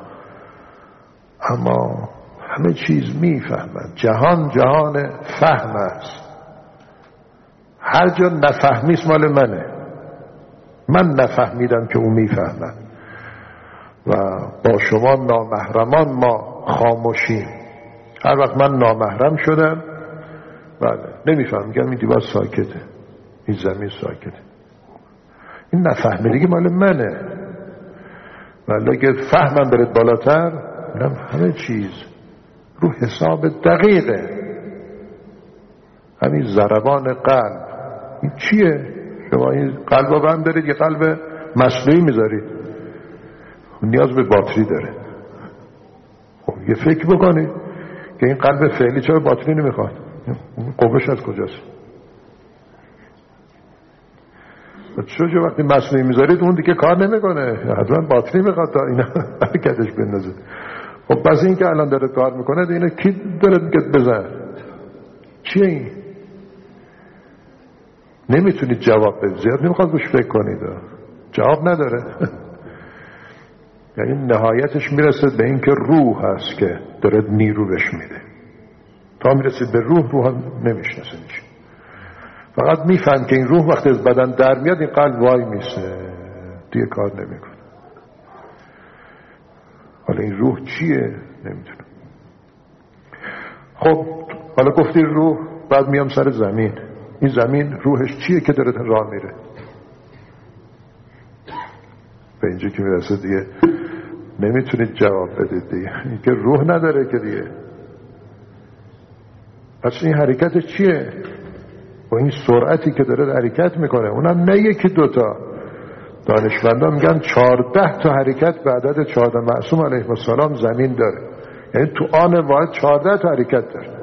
اما همه چیز میفهمند. جهان جهان فهم است. هر جا نفهمی است مال منه، من نفهمیدم که او میفهمد. و با شما نامحرمان ما خاموشیم. هر وقت من نامحرم شدم بله نمیفهم، میگم این دیوار ساکته، این زمین ساکته، این نفهمیدگی مال منه. ولی اگه فهمم برد بالاتر، میگم همه چیز رو حساب دقیقه. همین ضربان قلب این چیه؟ شما این قلب رو بند دارید، یه قلب مصنوعی میذارید، نیاز به باتری داره. خب یه فکر بکنید که این قلب فعلی چرا باتری نمیخواد؟ قوهش از کجاست؟ چون وقتی مصنوعی میذارید اون دیگه کار نمیکنه، حتما باتری میخواد تا اینا حرکتش بندازه. خب بس این که الان داره کار میکنه اینه کی داره میگه بزن؟ چیه این؟ نمیتونید جواب بدید، زیاد نمیخواد بهش فکر کنید، جواب نداره. یعنی نهایتش میرسه به این که روح هست که داره نیرو بهش میده. تا میرسید به روح، روح هم نمیشناسه میشه. فقط میفهم که این روح وقتی از بدن در میاد این قلب وای میسه، دیگه کار نمیکنه. حالا این روح چیه؟ نمیدونم. خب حالا گفتی روح، بعد میام سر زمین. این زمین روحش چیه که داره راه میره؟ به اینجا که میرسه دیگه نمیتونید جواب بدید دیگه. این که روح نداره که دیگه. پس این حرکت چیه؟ و این سرعتی که داره حرکت میکنه، اونم نه یکی دوتا. دانشمندان میگن چهارده تا حرکت به عدد چهارده معصوم علیه السلام زمین داره. یعنی تو آن واحد چهارده تا حرکت داره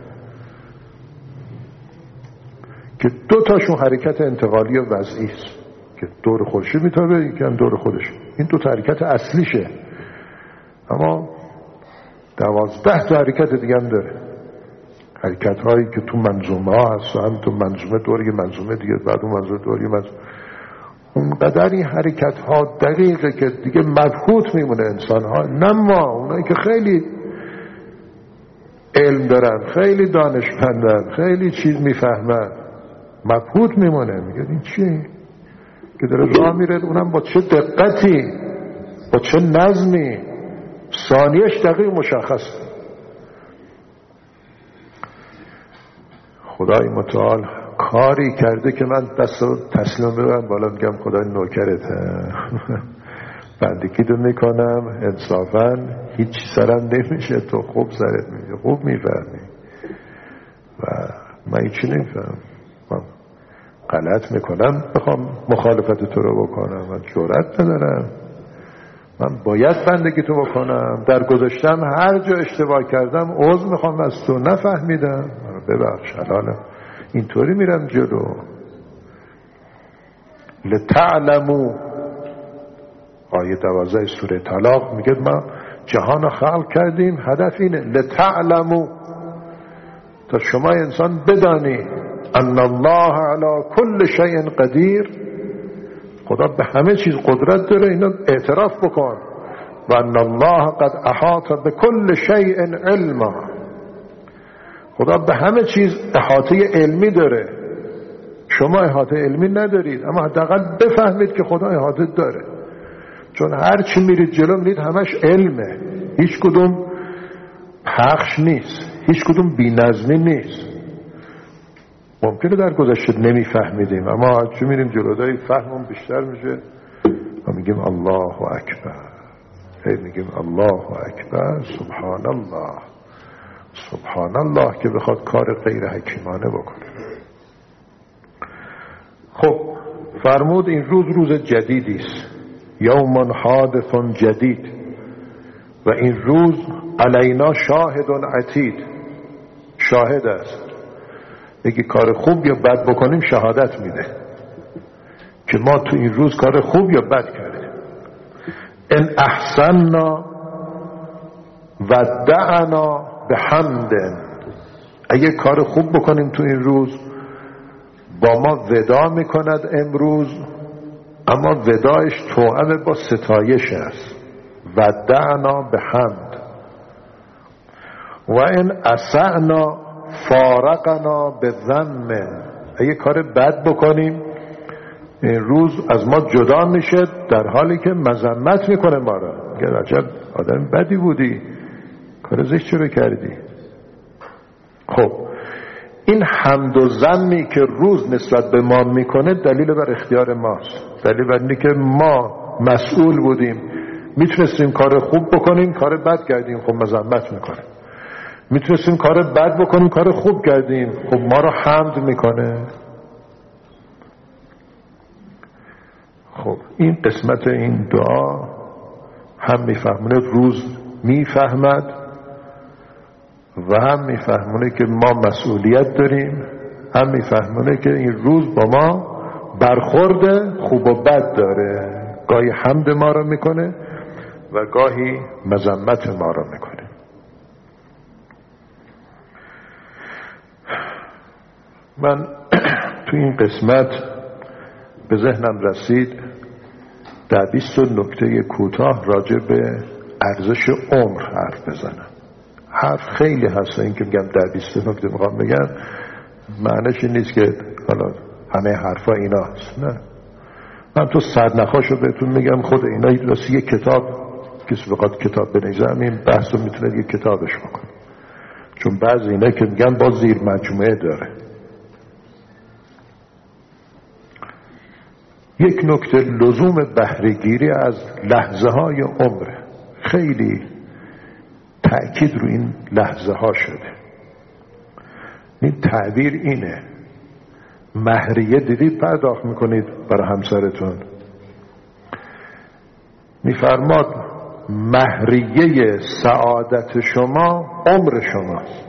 که دو تاشون حرکت انتقالی و وضعی است که دور خودش میتابه، یکی هم دور خودش. این دو تا حرکت اصلیشه، اما دوازده تا حرکت دیگه هم داره. حرکت هایی که تو منظومه ها هست، هم تو منظومه دوری منظومه دیگه، بعد اون منظومه دوری منظومه، اونقدر این حرکت ها دقیقه که دیگه مبهوت میمونه انسان ها. نه ما، اونایی که خیلی علم دارن، خیلی دانشمندن، خیلی چیز میفهمن، مبهوت میمونه، میگه این چی که داره راه میره، اونم با چه دقتی، با چه نظمی، ثانیش دقیق مشخصه. خدای متعال کاری کرده که من دست رو تسلیم ببرم بالا، میگم خدای نوکرته، بندگی رو میکنم، انصافا هیچ سرم نمیشه، تو خوب سرت میشه، خوب میفهمی و من هیچی نمیفهم، من غلط میکنم بخوام مخالفت تو رو بکنم، من جرأت ندارم، من باید بندگی تو بکنم، در گذاشتم هر جا اشتباه کردم عذر میخوام از تو، نفهمیدم ببخش، حلالم، اینطوری میرم جلو. لتعلمو، آیه دوازده سوره طلاق میگه ما جهان خلق کردیم، هدف اینه لتعلمو، تا شما انسان بدانی ان الله علی کل شیء قدیر، خدا به همه چیز قدرت داره، اینو اعتراف بکن. و ان الله قد احاط بكل شیء علما، خدا به همه چیز احاطه علمی داره، شما احاطه علمی ندارید، اما حداقل بفهمید که خدا احاطه داره، چون هر چی میرید جلو میرید همش علمه، هیچ کدوم پخش نیست، هیچ کدوم بی‌نظمی نیست. ممکنه در گذشته نمیفهمیدیم، اما هر چی میریم جلو فهمون بیشتر میشه و میگیم الله اکبر، هی میگیم الله اکبر، سبحان الله، سبحان الله، که بخواد کار غیر حکیمانه بکنه. خب فرمود این روز روز جدیدی است، یوم حادث جدید، و این روز علینا شاهد عتید، شاهد است، یکی کار خوب یا بد بکنیم شهادت میده که ما تو این روز کار خوب یا بد کردیم. ان احسننا ودعنا بحمد، اگه کار خوب بکنیم تو این روز با ما ودا میکند امروز، اما ودایش توأم با ستایش است، ودعنا بحمد. و ان اسعنا فارقنا بذم، اگه کار بد بکنیم این روز از ما جدا میشه در حالی که مذمت میکنه ما را، میگه عجب آدم بدی بودی، کار زشت چرا کردی. خب این حمد و ذمی که روز نسبت به ما میکنه دلیل بر اختیار ماست، دلیل بر اینه که ما مسئول بودیم، میتونستیم کار خوب بکنیم، کار بد کردیم، خب مذمت میکنه، میتونستیم کار بد بکنیم، کار خوب کردیم، خب ما رو حمد میکنه. خب این قسمت این دعا هم میفهمونه روز میفهمد و هم میفهمونه که ما مسئولیت داریم، هم میفهمونه که این روز با ما برخورد خوب و بد داره، گاهی حمد ما رو میکنه و گاهی مذمت ما رو میکنه. من تو این قسمت به ذهنم رسید در بیست نکته کوتاه راجع به ارزش عمر حرف بزنم. حرف خیلی هست، این که میگم در بیست نکته میخوام بگم معنیش این نیست که حالا همه حرفا اینا هست، نه، من تو سرنخاشو بهتون میگم، خود اینا راستی یک کتاب کسی بخواد کتاب بنویسه این بحثو میتونه یک کتابش بکنه، چون بعضی اینا که میگن باز زیر مجموعه داره. یک نکته لزوم بهره‌گیری از لحظه های عمر، خیلی تأکید رو این لحظه ها شده. این تعبیر اینه، مهریه دیدید پرداخت میکنید برای همسرتون، میفرماد مهریه سعادت شما عمر شماست.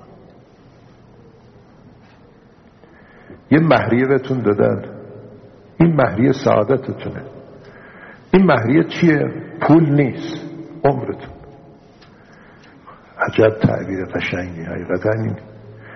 یه مهریه بهتون دادن، این مهریه سعادتتونه. این مهریه چیه؟ پول نیست، عمرتون. عجب تعبیر قشنگی، حقیقتا این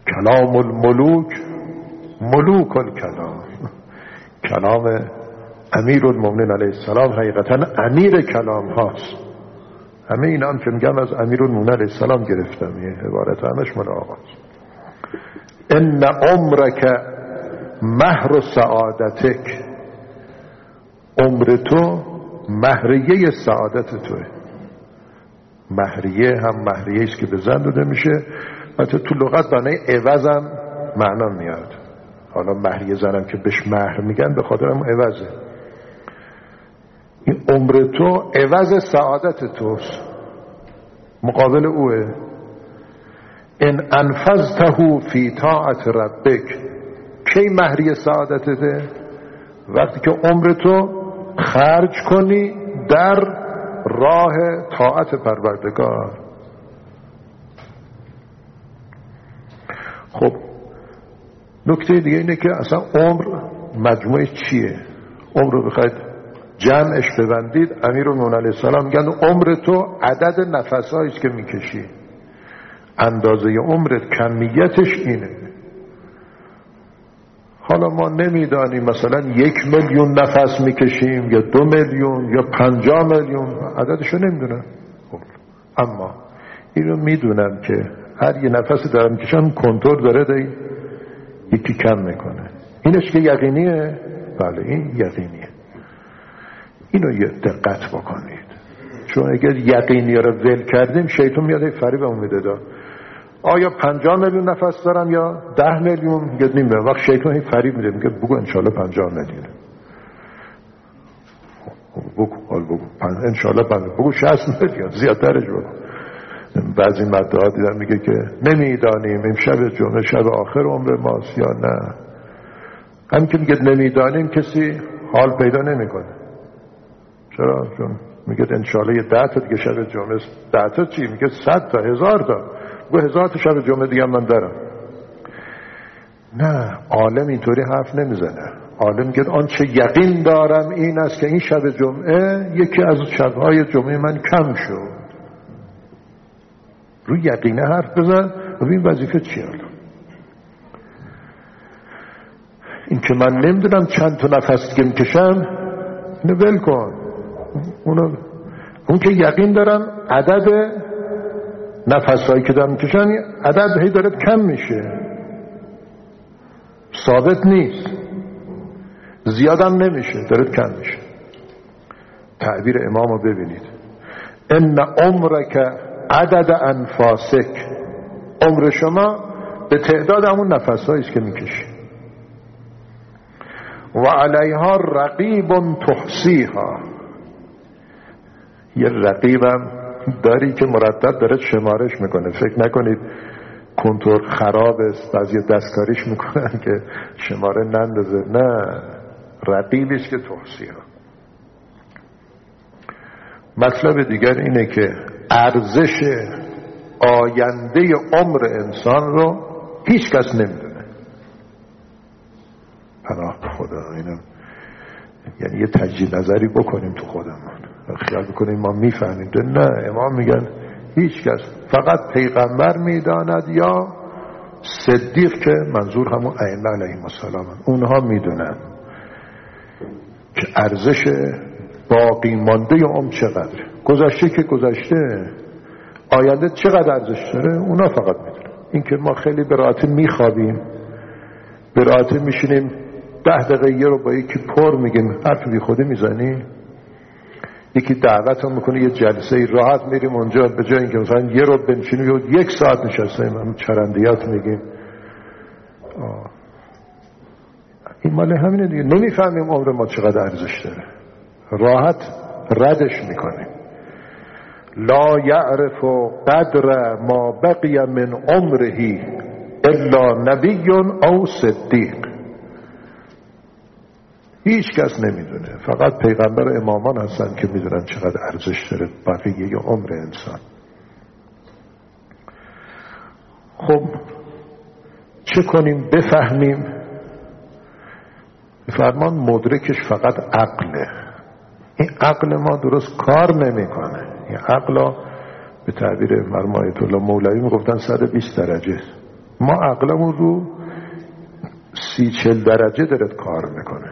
کلام الملوک ملوک الکلام. کلام امیر المؤمنین علیه السلام حقیقتا امیر کلام هاست. همه این هم که میگم از امیر المؤمنین علیه السلام گرفتم، یه عبارت همش مال آقاست. ان عمرک مهر سعادتک، عمر تو مهریه سعادت توه. مهریه هم مهریه است که به زن داده میشه، حتی تو لغت معنی عوض هم معنا میاد. حالا مهریه زنم که بهش مهر میگن به خاطر هم عوضه. این عمر تو عوض سعادت توست، مقابل اوه. ان انفذته فی طاعت ربک، کی مهریه سعادتته؟ وقتی که عمر تو خرج کنی در راه طاعت پروردگار. خب نکته دیگه اینه که اصلا عمر مجموعه چیه؟ عمر رو بخواید جمعش ببندید، امیرالمومنین علیه السلام میگن عمر تو عدد نفسایی است که میکشی. اندازه عمرت کمیتش اینه. حالا ما نمیدانیم مثلا یک میلیون نفس میکشیم یا دو میلیون یا پنجاه میلیون، عددشو نمیدونم. اما اینو میدونم که هر یه نفس دارم میکشم کنترل داره داری یکی کم میکنه. اینش که یقینیه؟ بله این یقینیه. اینو یه دقت بکنید، چون اگر یقینی رو ول کردیم شیطان میاد فریبمون میده. آیا پنجاه میلیون نفس دارم یا ده میلیون؟ میگه نیمه. وقت شیطان این فریب میده، میگه بگو انشالله پنجاه میلیون، بگو حال بگو انشالله پنجاه، بگو شصت میلیون، زیادترش بگو. بعضی مدعا دیدم میگه که نمیدانیم این شب جمعه شب آخر عمر ماست یا نه. هم که میگه نمیدانیم کسی حال پیدا نمیکنه. چرا؟ چون میگه انشالله یه ده تا دیگه شب جمعه. ده تا چی؟ میگه صد تا، هزار تا. گو هزار تا شب جمعه دیگه من دارم. نه، عالم اینطوری حرف نمیزنه. عالم میگه آنچه یقین دارم این است که این شب جمعه یکی از شبهای جمعه من کم شد. روی یقینه حرف بزن و ببین وظیفه چیه. این که من نمیدونم چند تا نفس دیگه میکشم، اینو ول کن. اونو اون که یقین دارم عدد نفسایی که دارم میکشم عدد هی داره کم میشه، ثابت نیست، زیادم نمیشه، داره کم میشه. تعبیر امام رو ببینید: ان عمرک عدد انفاسک، عمر شما به تعداد همون نفسایی است که میکشی. و علیها رقیب تحصیها، یه رقیبم داری که مرتب داره شمارش میکنه. فکر نکنید کنترل خراب است، بعضی دستکاریش میکنن که شماره نندازه. نه، رقیبیش که تحصیها. مطلب دیگر اینه که ارزش آینده عمر انسان رو هیچ کس نمیدونه. پناه به خدا. اینم یعنی یه تجدید نظری بکنیم تو خودمون، خیال بکنیم ما میفهمیم. نه، امام میگن هیچ کس، فقط پیغمبر میداند یا صدیق که منظور همون ائمه علیهم السلام، اونها میدونن که ارزش باقی مانده عمر چقدر. گذشته که گذشته، آینده چقدر ارزش داره اونا فقط میدونن. این که ما خیلی به راحتی میخوابیم، به راحتی میشینیم ده دقیقه یه رو با یکی پر میگیم، حرف بی خودی میزنی. یکی دعوت هم میکنه یه جلسه راحت میریم اونجا، به جای اینکه مثلا یه رو بنشینیم و یک ساعت نشستیم هم چرندیات میگیم. آه. این مال همینه دیگه. نمیفهمیم عمر ما چقدر ارزش داره، راحت ردش میکنیم. لا یعرف قدر ما بقی من عمره الا نبی او صدیق. هیچ کس نمیدونه، فقط پیغمبر و امامان هستن که میدونن چقدر ارزش داره بقیه عمر انسان. خب چه کنیم بفهمیم؟ فرمان مدرکش فقط عقله. این عقل ما درست کار نمیکنه. این عقل به تعبیر مرحوم آیت الله مولوی میگفتن صد و بیست درجه. ما عقلمون رو سی چل درجه داره کار میکنه،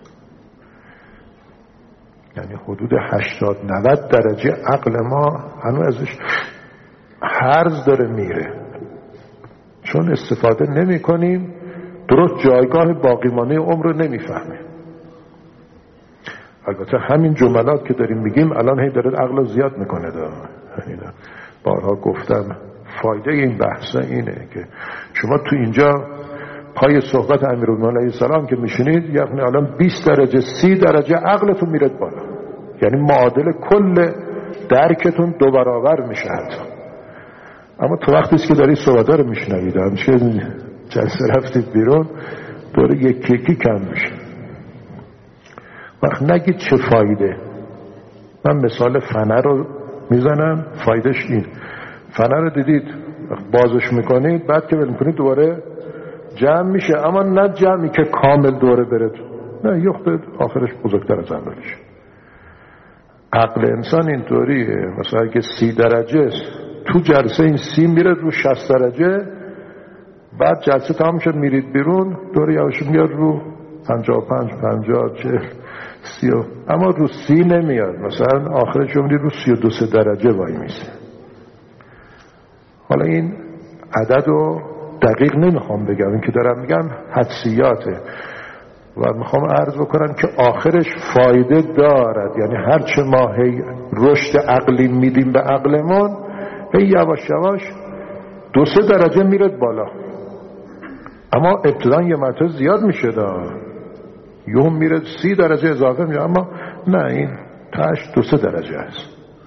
یعنی حدود هشتاد نود درجه عقل ما هنوز ازش هرز داره میره، چون استفاده نمی کنیم، درست جایگاه باقی مانده عمر رو نمیفهمیم. البته همین جملات که داریم میگیم الان هی داره عقل زیاد میکنه. بارها گفتم فایده این بحث اینه که شما تو اینجا پای صحبت امیرالمومنین علیه السلام که میشینید، یعنی الان بیست درجه سی درجه عقلتون میرد بالا، یعنی معادل کل درکتون دو برابر میشه حتی. اما تو وقتی که داری صحبت رو میشنوید، همچه جلسه رفتید بیرون داره یکی یکی کم میشه. وقت نگید چه فایده. من مثال فنر رو میزنم، فایدهش این: فنر رو دیدید بازش میکنید، بعد که بل میکنید دوباره جمع میشه، اما نه جمعی که کامل دوره برد، نه یخته آخرش بزرگتر از اولش. عقل انسان اینطوریه، مثلا اگه سی درجه است، تو جلسه این سی میره رو شصت درجه، بعد جلسه تمام شد میرید بیرون دوره یواش میاد رو پنجاه و پنج پنجاه چهل سی، اما رو سی نمیاد، مثلا آخرش میرید رو سی و دو سه درجه وای میسه. حالا این عدد رو دقیق نمیخوام بگم، این که دارم میگم حدسیاته و میخوام عرض بکنم که آخرش فایده دارد. یعنی هرچه ما هی رشد عقلی میدیم به عقلمون، هی یواش یواش دو سه درجه میرد بالا، اما ابتدا یه مرتبه زیاد میشه دا یه هم میره سی درجه اضافه میشه، اما نه، این تاش دو سه درجه است.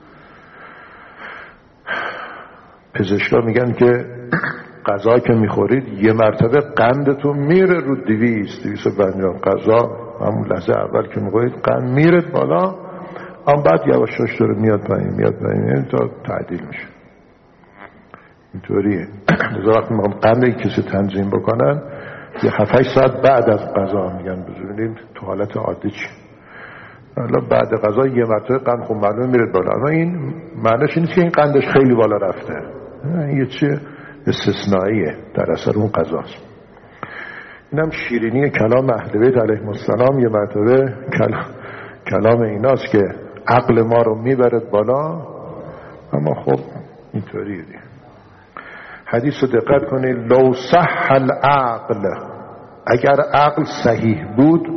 پزشکا میگن که غذا که میخورید یه مرتبه قندتون میره رو دویست دویست و پنجاه، غذا همون لحظه اول که میخورید قند میره بالا، اما بعد یواش یواش داره میاد پایین میاد پایین تا تعدیل میشه. اینطوریه. لذا وقتی میخوام قند کسی تنظیم بکنن، یه هفت هشت ساعت بعد از غذا میگن بزنید تو حالت عادی چی. حالا بعد غذا یه مرتبه قند خب معلومه میره بالا، اما این معنیش اینه که این قندش خیلی بالا رفته، این یه چیه استثنائیه در اثر اون غذاست. اینم شیرینی کلام اهل بیت علیهم السلام، یه مرتبه کلام, کلام ایناست که عقل ما رو میبرد بالا، اما خب اینطوریه دیگه. حدیث رو دقت کنید: لو صح العقل، اگر عقل صحیح بود،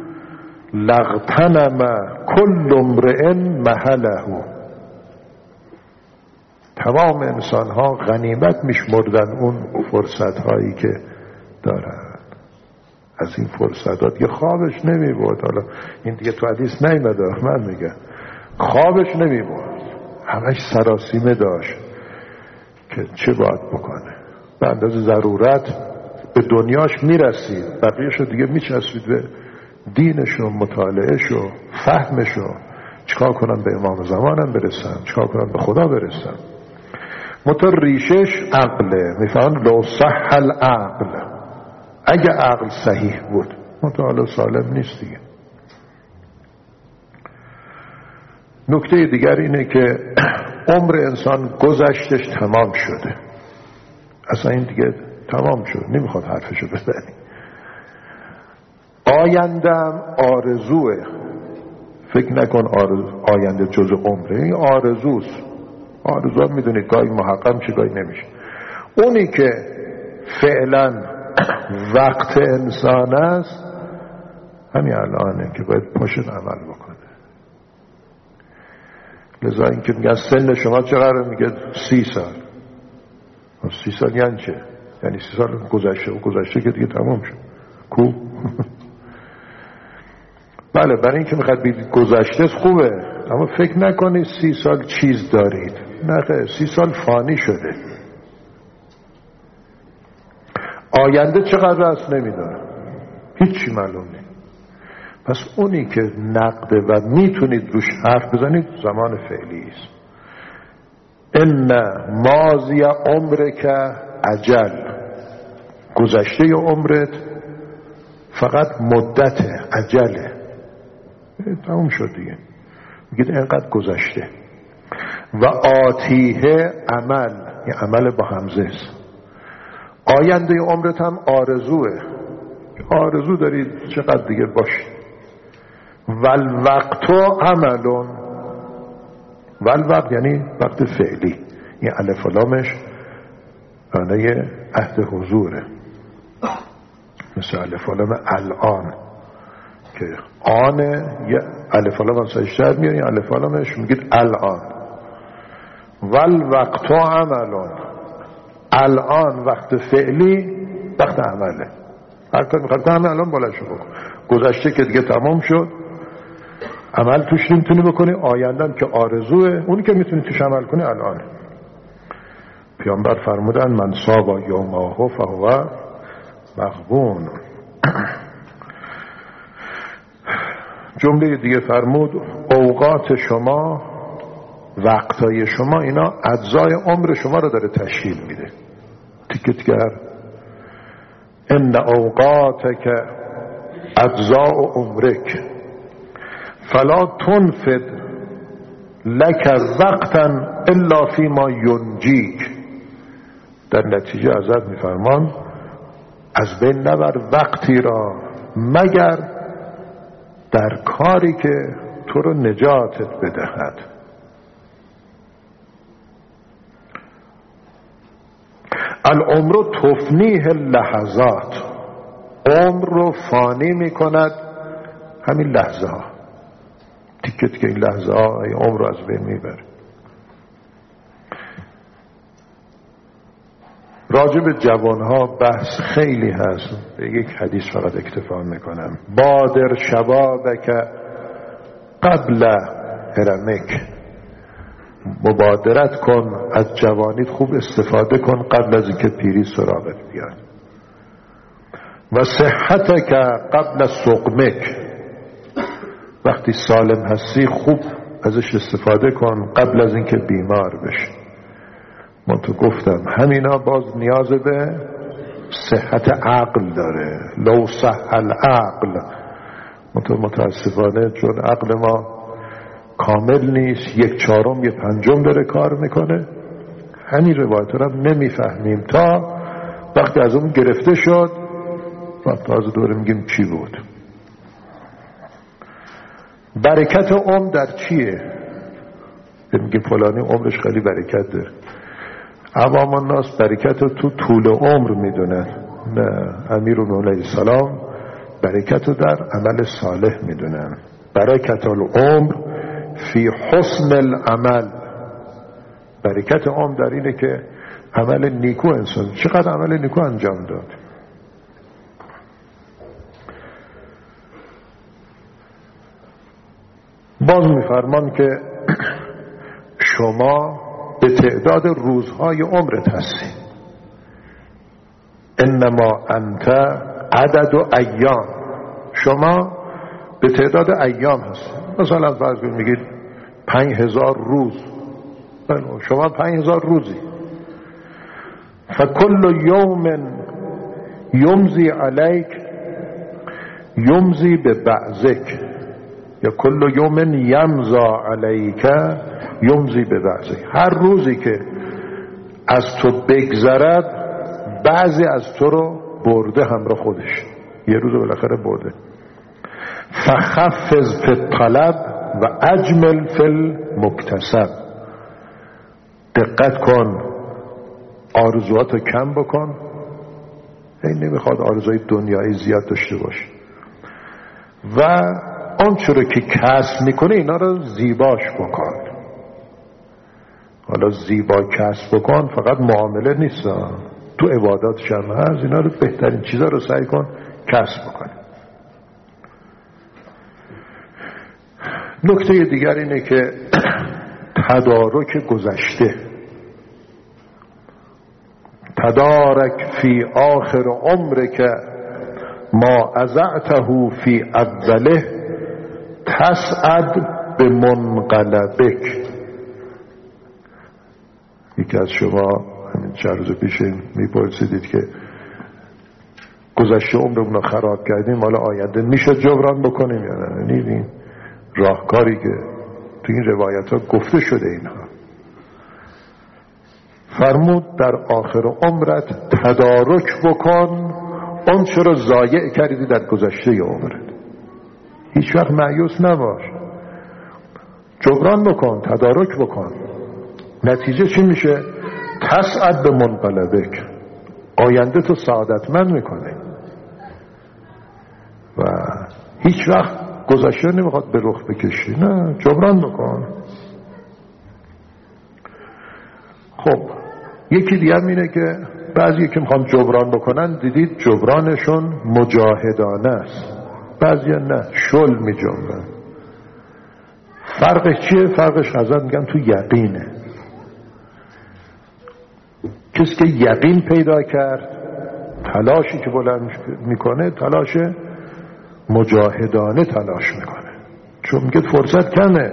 لغتنم کل امرئ محله، تمام انسان ها غنیمت میشمردن اون فرصت هایی که دارن. از این فرصتات یه خوابش نمی بود. حالا این دیگه تو حدیث نیمده، من میگم خوابش نمی بود، همش سراسیمه داشت که چه باید بکنه. به اندازه ضرورت به دنیاش میرسید، بقیهشو دیگه میچسبید به دینش و مطالعهش و فهمش و چکار کنم به امام زمانم برسم، چکار کنم به خدا برسم. متر ریشش عقله. میفهمن لو صح العقل، اگه عقل صحیح بود، متعال سالم نیست دیگه. نکته دیگر اینه که عمر انسان گذشتش تمام شده، اصلا این دیگه تمام شد، نمیخواد حرفشو بزنی. آیندم آرزوه، فکر نکن آرزو آینده جز عمره، این آرزوست. آرزو میدونید گاهی محقق میشه گاهی نمیشه. اونی که فعلا وقت انسان است همین الانه که باید پاشد عمل بکنه. لذا این که میگن سن شما چقدر، میگه سی سال. سی سال یعنی چه؟ یعنی سی سال گذشته و گذشته که دیگه تمام شد کو. بله، برای این که میخواد بگید گذشته خوبه، اما فکر نکنید سی سال چیز دارید. نه، سی سال فانی شده. آینده چقدر است نمیدونم، هیچی معلوم نیست. پس اونی که نقده و میتونید روش حرف بزنید زمان فعلی است. ان ماضی عمرک اجل، گذشته عمرت فقط مدت اجله، تموم شد دیگه. میگید اینقدر گذشته. و آتیه عمل، این عمل با همزه است. آینده عمرت هم آرزوه، آرزو دارید چقدر دیگه باشید. والوقت عملون، والوقت یعنی وقت فعلی، این الف و لامش معنی عهد حضوره، مثل الف و لام الان که آنه، یه الف و لام سجدر میاد، این الف و لامش میگید الان. والوقت عملون، الان وقت فعلی وقت عمله، هر کار میخواد کنه همه الان بلند شو بکن. گذشته که دیگه تمام شد، عمل توش نمیتونی بکنی. آیندن که آرزوه، اونی که میتونی توش عمل کنی الان. پیامبر فرمودن من صاب یومه فهو مغبون. جمله دیگه فرمود اوقات شما، وقتای شما، اینا اجزای عمر شما رو داره تشکیل میده. تیکه تیکه ان اوقاتک اجزاء عمرک فلا تنفد لک وقتا الا فیما ینجیک. در نتیجه حضرت میفرمان از بین نبر وقتی را مگر در کاری که تو رو نجاتت بدهد. العمر تفنیه اللحظات، عمر رو فانی میکند همین لحظه ها، تیکت که این لحظه ها ای عمر رو از بین میبره. راجع به جوان ها بحث خیلی هست، به یک حدیث فقط اکتفا میکنم. بادر شبابک قبل هرمک، مبادرت کن از جوانیت، خوب استفاده کن قبل از اینکه پیری سراغت بیاد. و صحتک قبل سقمک، وقتی سالم هستی خوب ازش استفاده کن قبل از اینکه بیمار بشی. من تو گفتم همینا باز نیاز به صحت عقل داره. لو صح العقل، متاسفانه چون عقل ما کامل نیست، یک چهارم یک پنجم داره کار میکنه، همین روایت رو هم نمیفهمیم تا وقتی از اون گرفته شد و تازه دوره میگیم چی بود. برکت عمر در چیه؟ میگیم فلانی عمرش خیلی برکت داره. عوام الناس برکت رو تو طول عمر میدونن، نه، امیرالمومنین علیه السلام برکت رو در عمل صالح میدونن. برکت العمر فی حسن العمل، برکت عمر در اینه که عمل نیکو انسان چقدر عمل نیکو انجام داد. باز میفرمان که شما به تعداد روزهای عمرت هستی. انما انت عدد و ایام، شما به تعداد ایام هستی. مثلا فرض کنید میگید پنج هزار روز، شما پنج هزار روزی. فکل یوم یمضی علیک یمضی به بعضک، یا کل یوم یمضا علیک یمضی به بعضک. هر روزی که از تو بگذرد بعضی از تو رو برده همراه خودش، یه روز بالاخره برده. فخفض فی الطلب و اجمل فی المکتسب، دقت کن آرزوهاتو کم بکن. این نمیخواد آرزوهای دنیایی زیاد داشته باش و آنچه رو که کسب میکنه اینا رو زیباش بکن. حالا زیبا کسب بکن فقط معامله نیست، تو عبادات شما هست، اینا رو بهترین چیزا رو سعی کن کسب بکن. نکته دیگر اینه که تدارک گذشته، تدارک فی آخر عمرک ما اضعته فی اوله تسعد به منقلبک. یکی از شما همین چند روز پیش میپرسیدید که گذشته عمرمون رو خراب کردیم، حالا آینده میشه جبران بکنیم یا نه؟ نیدیم راهکاری که تو این روایت ها گفته شده اینها. فرمود در آخر عمرت تدارک بکن اون چرا ضایع کردی در گذشته عمرت. هیچ وقت مایوس نباش، جبران بکن، تدارک بکن. نتیجه چی میشه؟ تسعد به منقلبک، آینده تو سعادتمند میکنه و هیچ وقت گذشته نمیخواد به رخ بکشی، نه، جبران بکن. خب یکی دیگه اینه که بعضی که میخوان جبران بکنن دیدید جبرانشون مجاهدانه است، بعضی نه، شل میجنبن. فرقش چیه؟ فرقش حضرت میگن تو یقینه. کسی که یقین پیدا کرد تلاشی که بلند میکنه تلاش مجاهدانه تلاش میکنه، چون میگه فرصت کمه.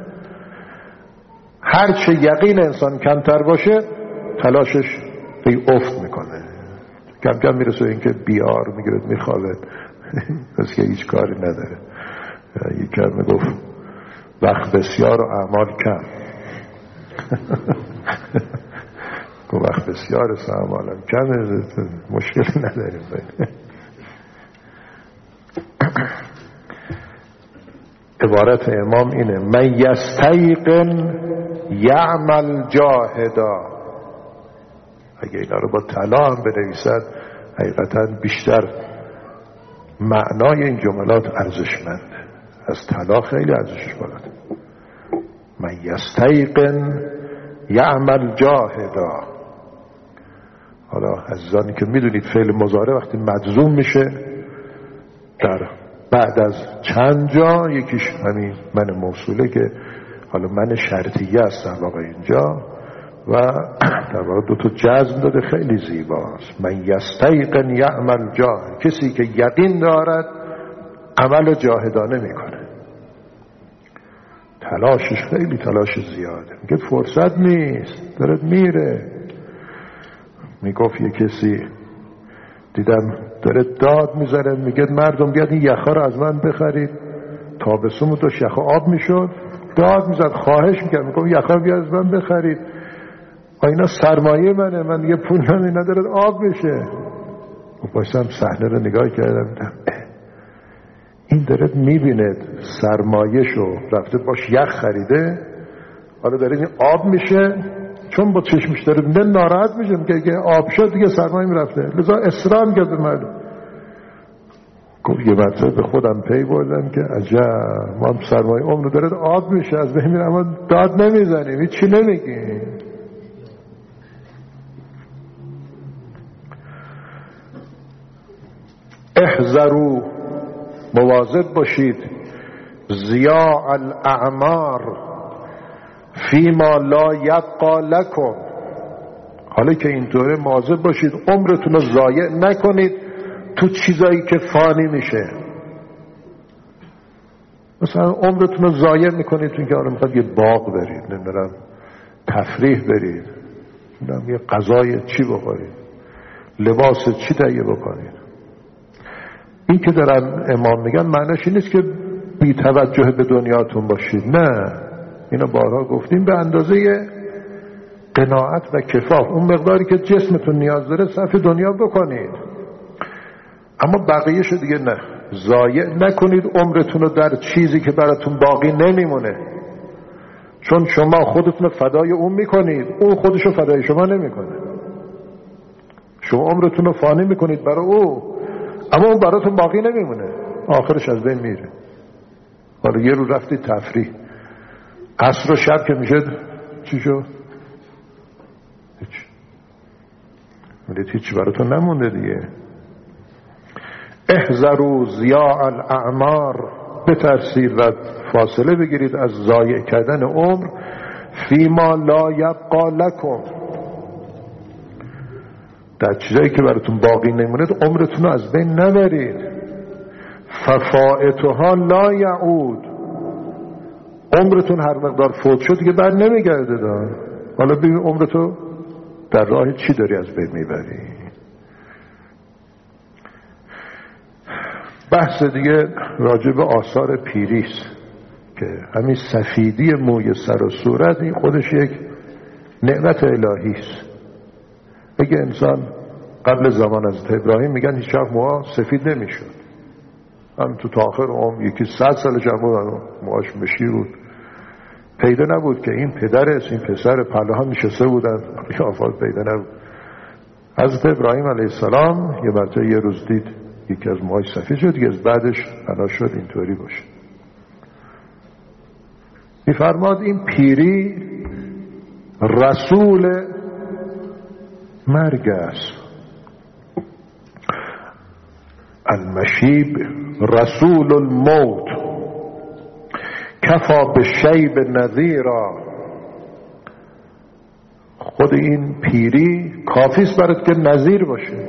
هرچه یقین انسان کمتر باشه تلاشش به افت میکنه، کم کم میرسه اینکه بیار میگیره میخوابه پس که هیچ کاری نداره. یکی هم میگفت وقت بسیار و اعمال کم گفت وقت بسیار و اعمالم کم، مشکلی نداریم. عبارت امام اینه من یستیقن یعمل جاهدا. اگه اینا رو با طلا هم بنویسد حقیقتا بیشتر معنای این جملات ارزشمنده، از طلا خیلی ارزشش بالاتر. من یستیقن یعمل جاهدا. حالا عزیزانی که میدونید فعل مضارع وقتی مجزوم میشه در بعد از چند جا، یکیش همین من موصوله که حالا من شرطیه است در واقع اینجا و در واقع دو تا جزم داده، خیلی زیباست. من یستیقن یعمل جاه، کسی که یقین دارد عمل جاهدانه میکنه، تلاشش خیلی تلاش زیاده. میگه فرصت نیست، داره میره. میگفت یه کسی دیدم داره داد میزنه، میگه مردم بیاد این یخا رو از من بخرید. تابستون داشت یخا آب میشد، داد میزد، خواهش میکرد، میگم یخا بیاد از من بخرید، اینا سرمایه منه، من یه پول هم اینا داره آب بشه. باشم صحنه رو نگاه کردم، این داره میبینه سرمایه‌شو رفته باش یخ خریده، حالا داره این آب میشه، چون با چشمش داره میده ناراحت میشه، میگه که آب شد دیگه سرمایه‌ام رفته، لذا اصرار کرد من. گفت یه مرتبه به خودم پی بردم که عجب، ما هم سرمایه عمر داره آب میشه از بین میره، اما داد نمیزنیم، هیچ چی نمیگیم. احذروا، مواظب باشید، ضیاع الاعمار فیما لا یبقى لکم. حالا که اینطوره مواظب باشید عمرتون رو ضایع نکنید تو چیزایی که فانی میشه. مثلا عمرتون رو ضایع میکنید تو که حالا میخواد یه باغ برید، نمیدونم تفریح برید، نمیدونم یه غذای چی بخورید، لباس چی تهیه بکنید. این که دارن امام میگن معنیش این نیست که بی توجه به دنیاتون باشید، نه، اینو بارها گفتیم، به اندازه قناعت و کفاف، اون مقداری که جسمتون نیاز داره صرف دنیا بکنید، اما بقیه‌شو دیگه نه، ضایع نکنید عمرتون رو در چیزی که براتون باقی نمیمونه، چون شما خودتون رو فدای اون میکنید، اون خودشو فدای شما نمیکنه. شما عمرتون رو فانی میکنید برای او، اما اون براتون باقی نمیمونه، آخرش از بین میره. حالا یه رو رفتید تفریح، عصر و شب که میشه چی شد؟ هیچ میدید هیچی براتون نمونده دیگه. احذروا ضیاع الاعمار، بترسید و فاصله بگیرید از ضایع کردن عمر، فیما لا یبقى لکم، در چیزایی که براتون باقی نموند عمرتون رو از بین نبرید. ففائتها لا یعود، عمرتون هر مقدار فوت شد دیگه بر نمیگرده دار. حالا ببین عمرتو در راه چی داری از بین میبری. بحث دیگه راجع به آثار پیریست که همین سفیدی موی سر و صورت این خودش یک نعمت الهی است. اگه انسان قبل زمان حضرت ابراهیم میگن هیچ وقت موها سفید نمیشد، هم تو تا آخر عمر یکی صد سالش هم بود موهاش مشی بود، پیدا نبود که این پدرش این پسر پهلوان نشسته بودن قیافات پیدا نبود. حضرت ابراهیم علیه السلام یه مرتبه یه روز دید یکی از موهاش سفید شد، دیگه از بعدش بنا شد اینطوری باشه. میفرماد این پیری رسول مرگ است، المشیب رسول الموت کفا به شیب نذیرا. خود این پیری کافیست برات که نذیر باشه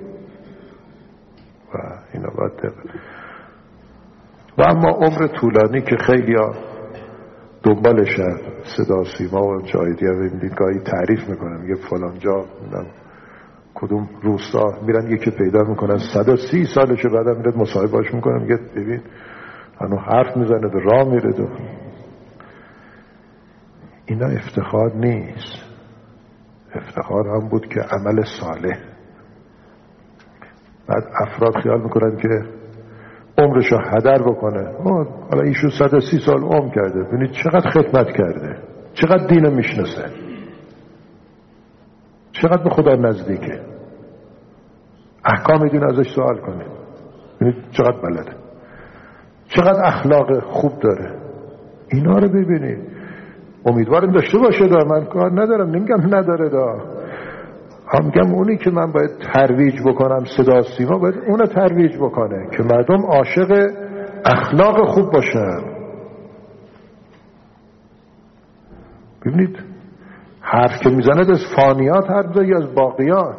و اینا باید دقیق. و اما عمر طولانی که خیلی ها دنبالشن، صدا سیما و جای دیگه ببینید گاهی تعریف میکنن میگه فلان جا کدوم روستا میرن یکی پیدا میکنن صد و سی سالشه، بعدم میرد مصاحبهاش میکنن میگه ببین هنو حرف میزنه و راه میره دو. اینا افتخار نیست، افتخار هم بود که عمل صالح. بعد افراد خیال میکنن که عمرشو هدر بکنه، حالا ایشون صد و سی سال عمر کرده، ببینید چقدر خدمت کرده، چقدر دینو میشناسه، چقدر به خدا نزدیکه، احکام میدونه ازش سوال کنه، ببینید چقدر بلده، چقدر اخلاق خوب داره. اینا رو ببینید. امیدوارم داشته باشه دا، من کار ندارم، نمیگم نداره دا، هم میگم اونی که من باید ترویج بکنم صدا سیما باید اونو ترویج بکنه که مردم عاشق اخلاق خوب باشن. ببینید حرف که میزند از فانیات حرف زد یا از باقیات.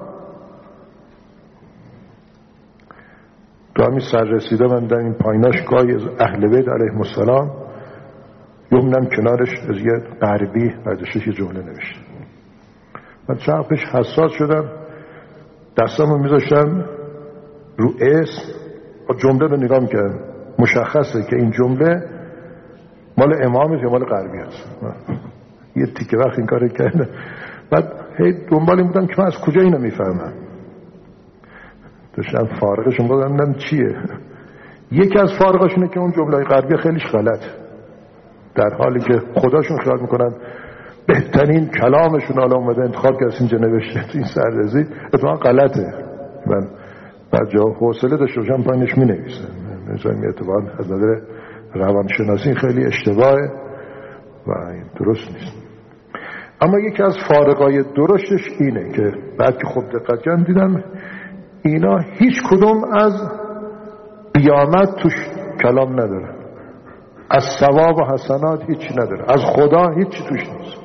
تو همین سر رسیده من در این پاییناش گاهی از اهل بیت علیهم السلام یومنم کنارش از یه غربی برداشتش یه جمله نوشته. من چند پیش حساس شدم، دستامو میذاشتم رو اسم و جمله رو نگاه میکردم، مشخصه که این جمله مال امامه یا مال غربی هست. یه تیکه وقت این کار کردم، بعد هی دنبال این بودم که من از کجا اینو میفهمم. داشتم فارغشون بودم نم چیه. یکی از فارغشونه که اون جمله غربی خیلیش غلط، در حالی که خداشون خیال میکنن بهترین کلامشون حالا اومده انتخاب که از اینجا نوشته این سررزی اتفاقا غلطه. من بعد جا حوصله داشته باشم پایینش می نویسم، نمی‌ذارم اتفاقا از نظر روانشناسی خیلی اشتباهه و این درست نیست. اما یکی از فارقای درستش اینه که بعد که خوب دقت کردم دیدم اینا هیچ کدوم از قیامت توش کلام نداره، از ثواب و حسنات هیچی نداره، از خدا هیچی توش نیست.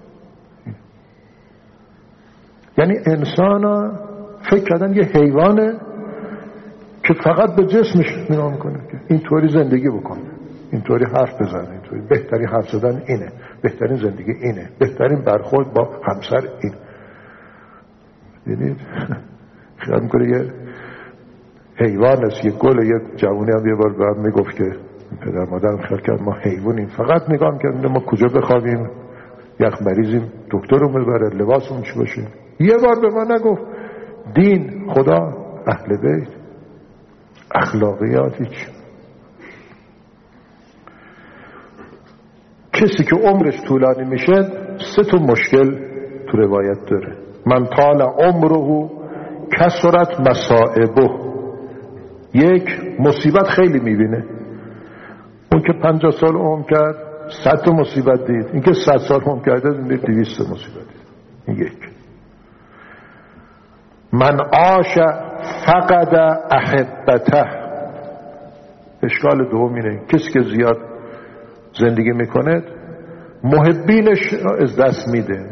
یعنی انسان ها فکر کردن یه حیوانه که فقط به جسمش نگاه میکنه که اینطوری زندگی بکنه، اینطوری حرف بزنه، اینطوری بهترین حرف زدن اینه، بهترین زندگی اینه، بهترین برخورد با همسر این. دیدید خیال میکنه یه حیوان است، یه گل. یه جوانی هم یه بار به هم میگفت که پدر مادرم خیال کرد ما حیوانیم، فقط نگاه میکردیم ما کجا بخوابیم، یخ مریضیم دکتر رو ببره، لباسمون چی باشه. یه بار به ما نگفت دین، خدا، اهل بیت، اخلاقیات هیچ. کسی که عمرش طولانی میشه سه تا مشکل تو روایت داره. من طال عمره کثرت مصائبه. یک، مصیبت خیلی میبینه. اون که پنجاه سال عمر کرد صد تا مصیبت دید، این که صد سال عمر کرده دید دویست مصیبت دید. این یک. من عاش فقد احبته. اشکال دوم اینه کسی که زیاد زندگی میکنه محبینش از دست میده،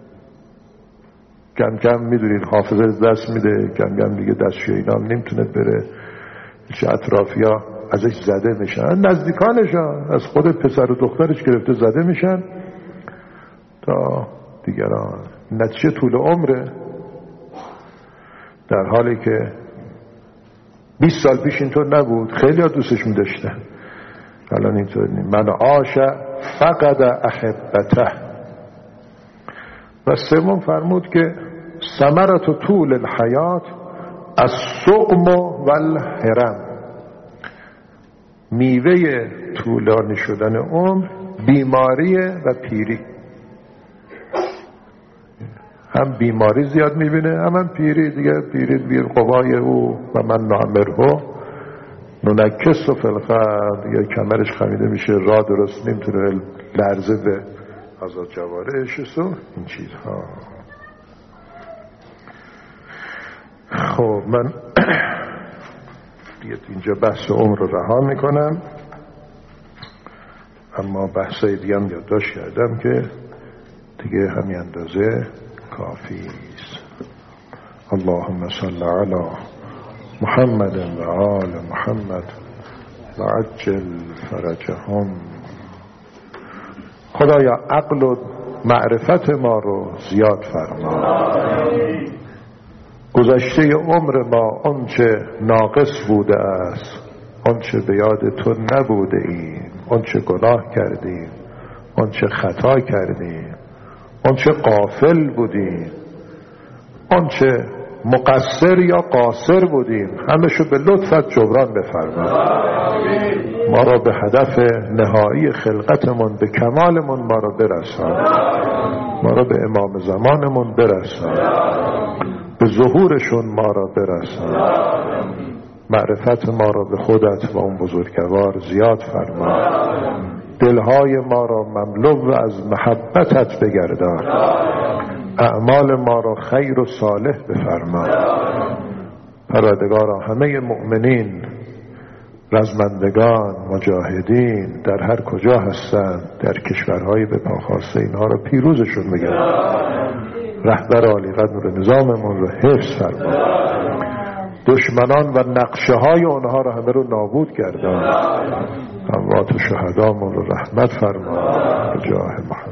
کم کم میدونید حافظه از دست میده، کم کم دیگه دستشوی اینا هم نمیتونه بره، چه اطرافی ها ازش زده میشن، نزدیکانش ها از خود پسر و دخترش گرفته زده میشن تا دیگران. نتیجه طول عمره، در حالی که بیست سال پیش اینطور نبود، خیلی ها دوستش میداشتن، الان اینطور نیم. من عاش فقد احبته. و سوم فرمود که ثمرة طول الحیات السقم و الهرم، میوه طولانی شدن عمر بیماری و پیری. هم بیماری زیاد میبینه، هم, هم پیری دیگه. پیری بیر قوای او و من نعمره ننکس و فلخد، دیگه کمرش خمیده میشه، راه درست نمیتونه، لرزه به آزاد جوارحش و این چیزها. خب من دیگه اینجا بحث عمر رو رها میکنم، اما بحثای دیگه هم یادداشت کردم که دیگه همین اندازه کافی است. اللهم صل علی محمد و آل محمد و عجل فرجهم. خدایا عقل و معرفت ما رو زیاد فرما. گذشته عمر ما آنچه ناقص بوده است، آنچه به یاد تو نبوده ایم، آنچه گناه کردیم، آنچه خطا کردیم، آنچه غافل بودیم، آنچه مقصر یا قاصر بودیم، همشو به لطفت جبران بفرما. ما را به هدف نهایی خلقتمون، به کمالمون ما را برسان، ما را به امام زمانمون برسان، به ظهورشون ما را برسان، معرفت ما را به خودت و اون بزرگوار زیاد فرما، دلهای ما را مملو از محبتت بگردان، اعمال ما را خیر و صالح بفرما. پروردگارا همه مؤمنین، رزمندگان، مجاهدین در هر کجا هستند، در کشورهای به پا خاسته، اینها را پیروزشون بگردان. رهبر عالی قدر نظاممون رو حفظ فرما، دشمنان و نقشه های اونها رو همه رو نابود گردان، اموات و شهدامون رو رحمت فرما. به جاه محمد.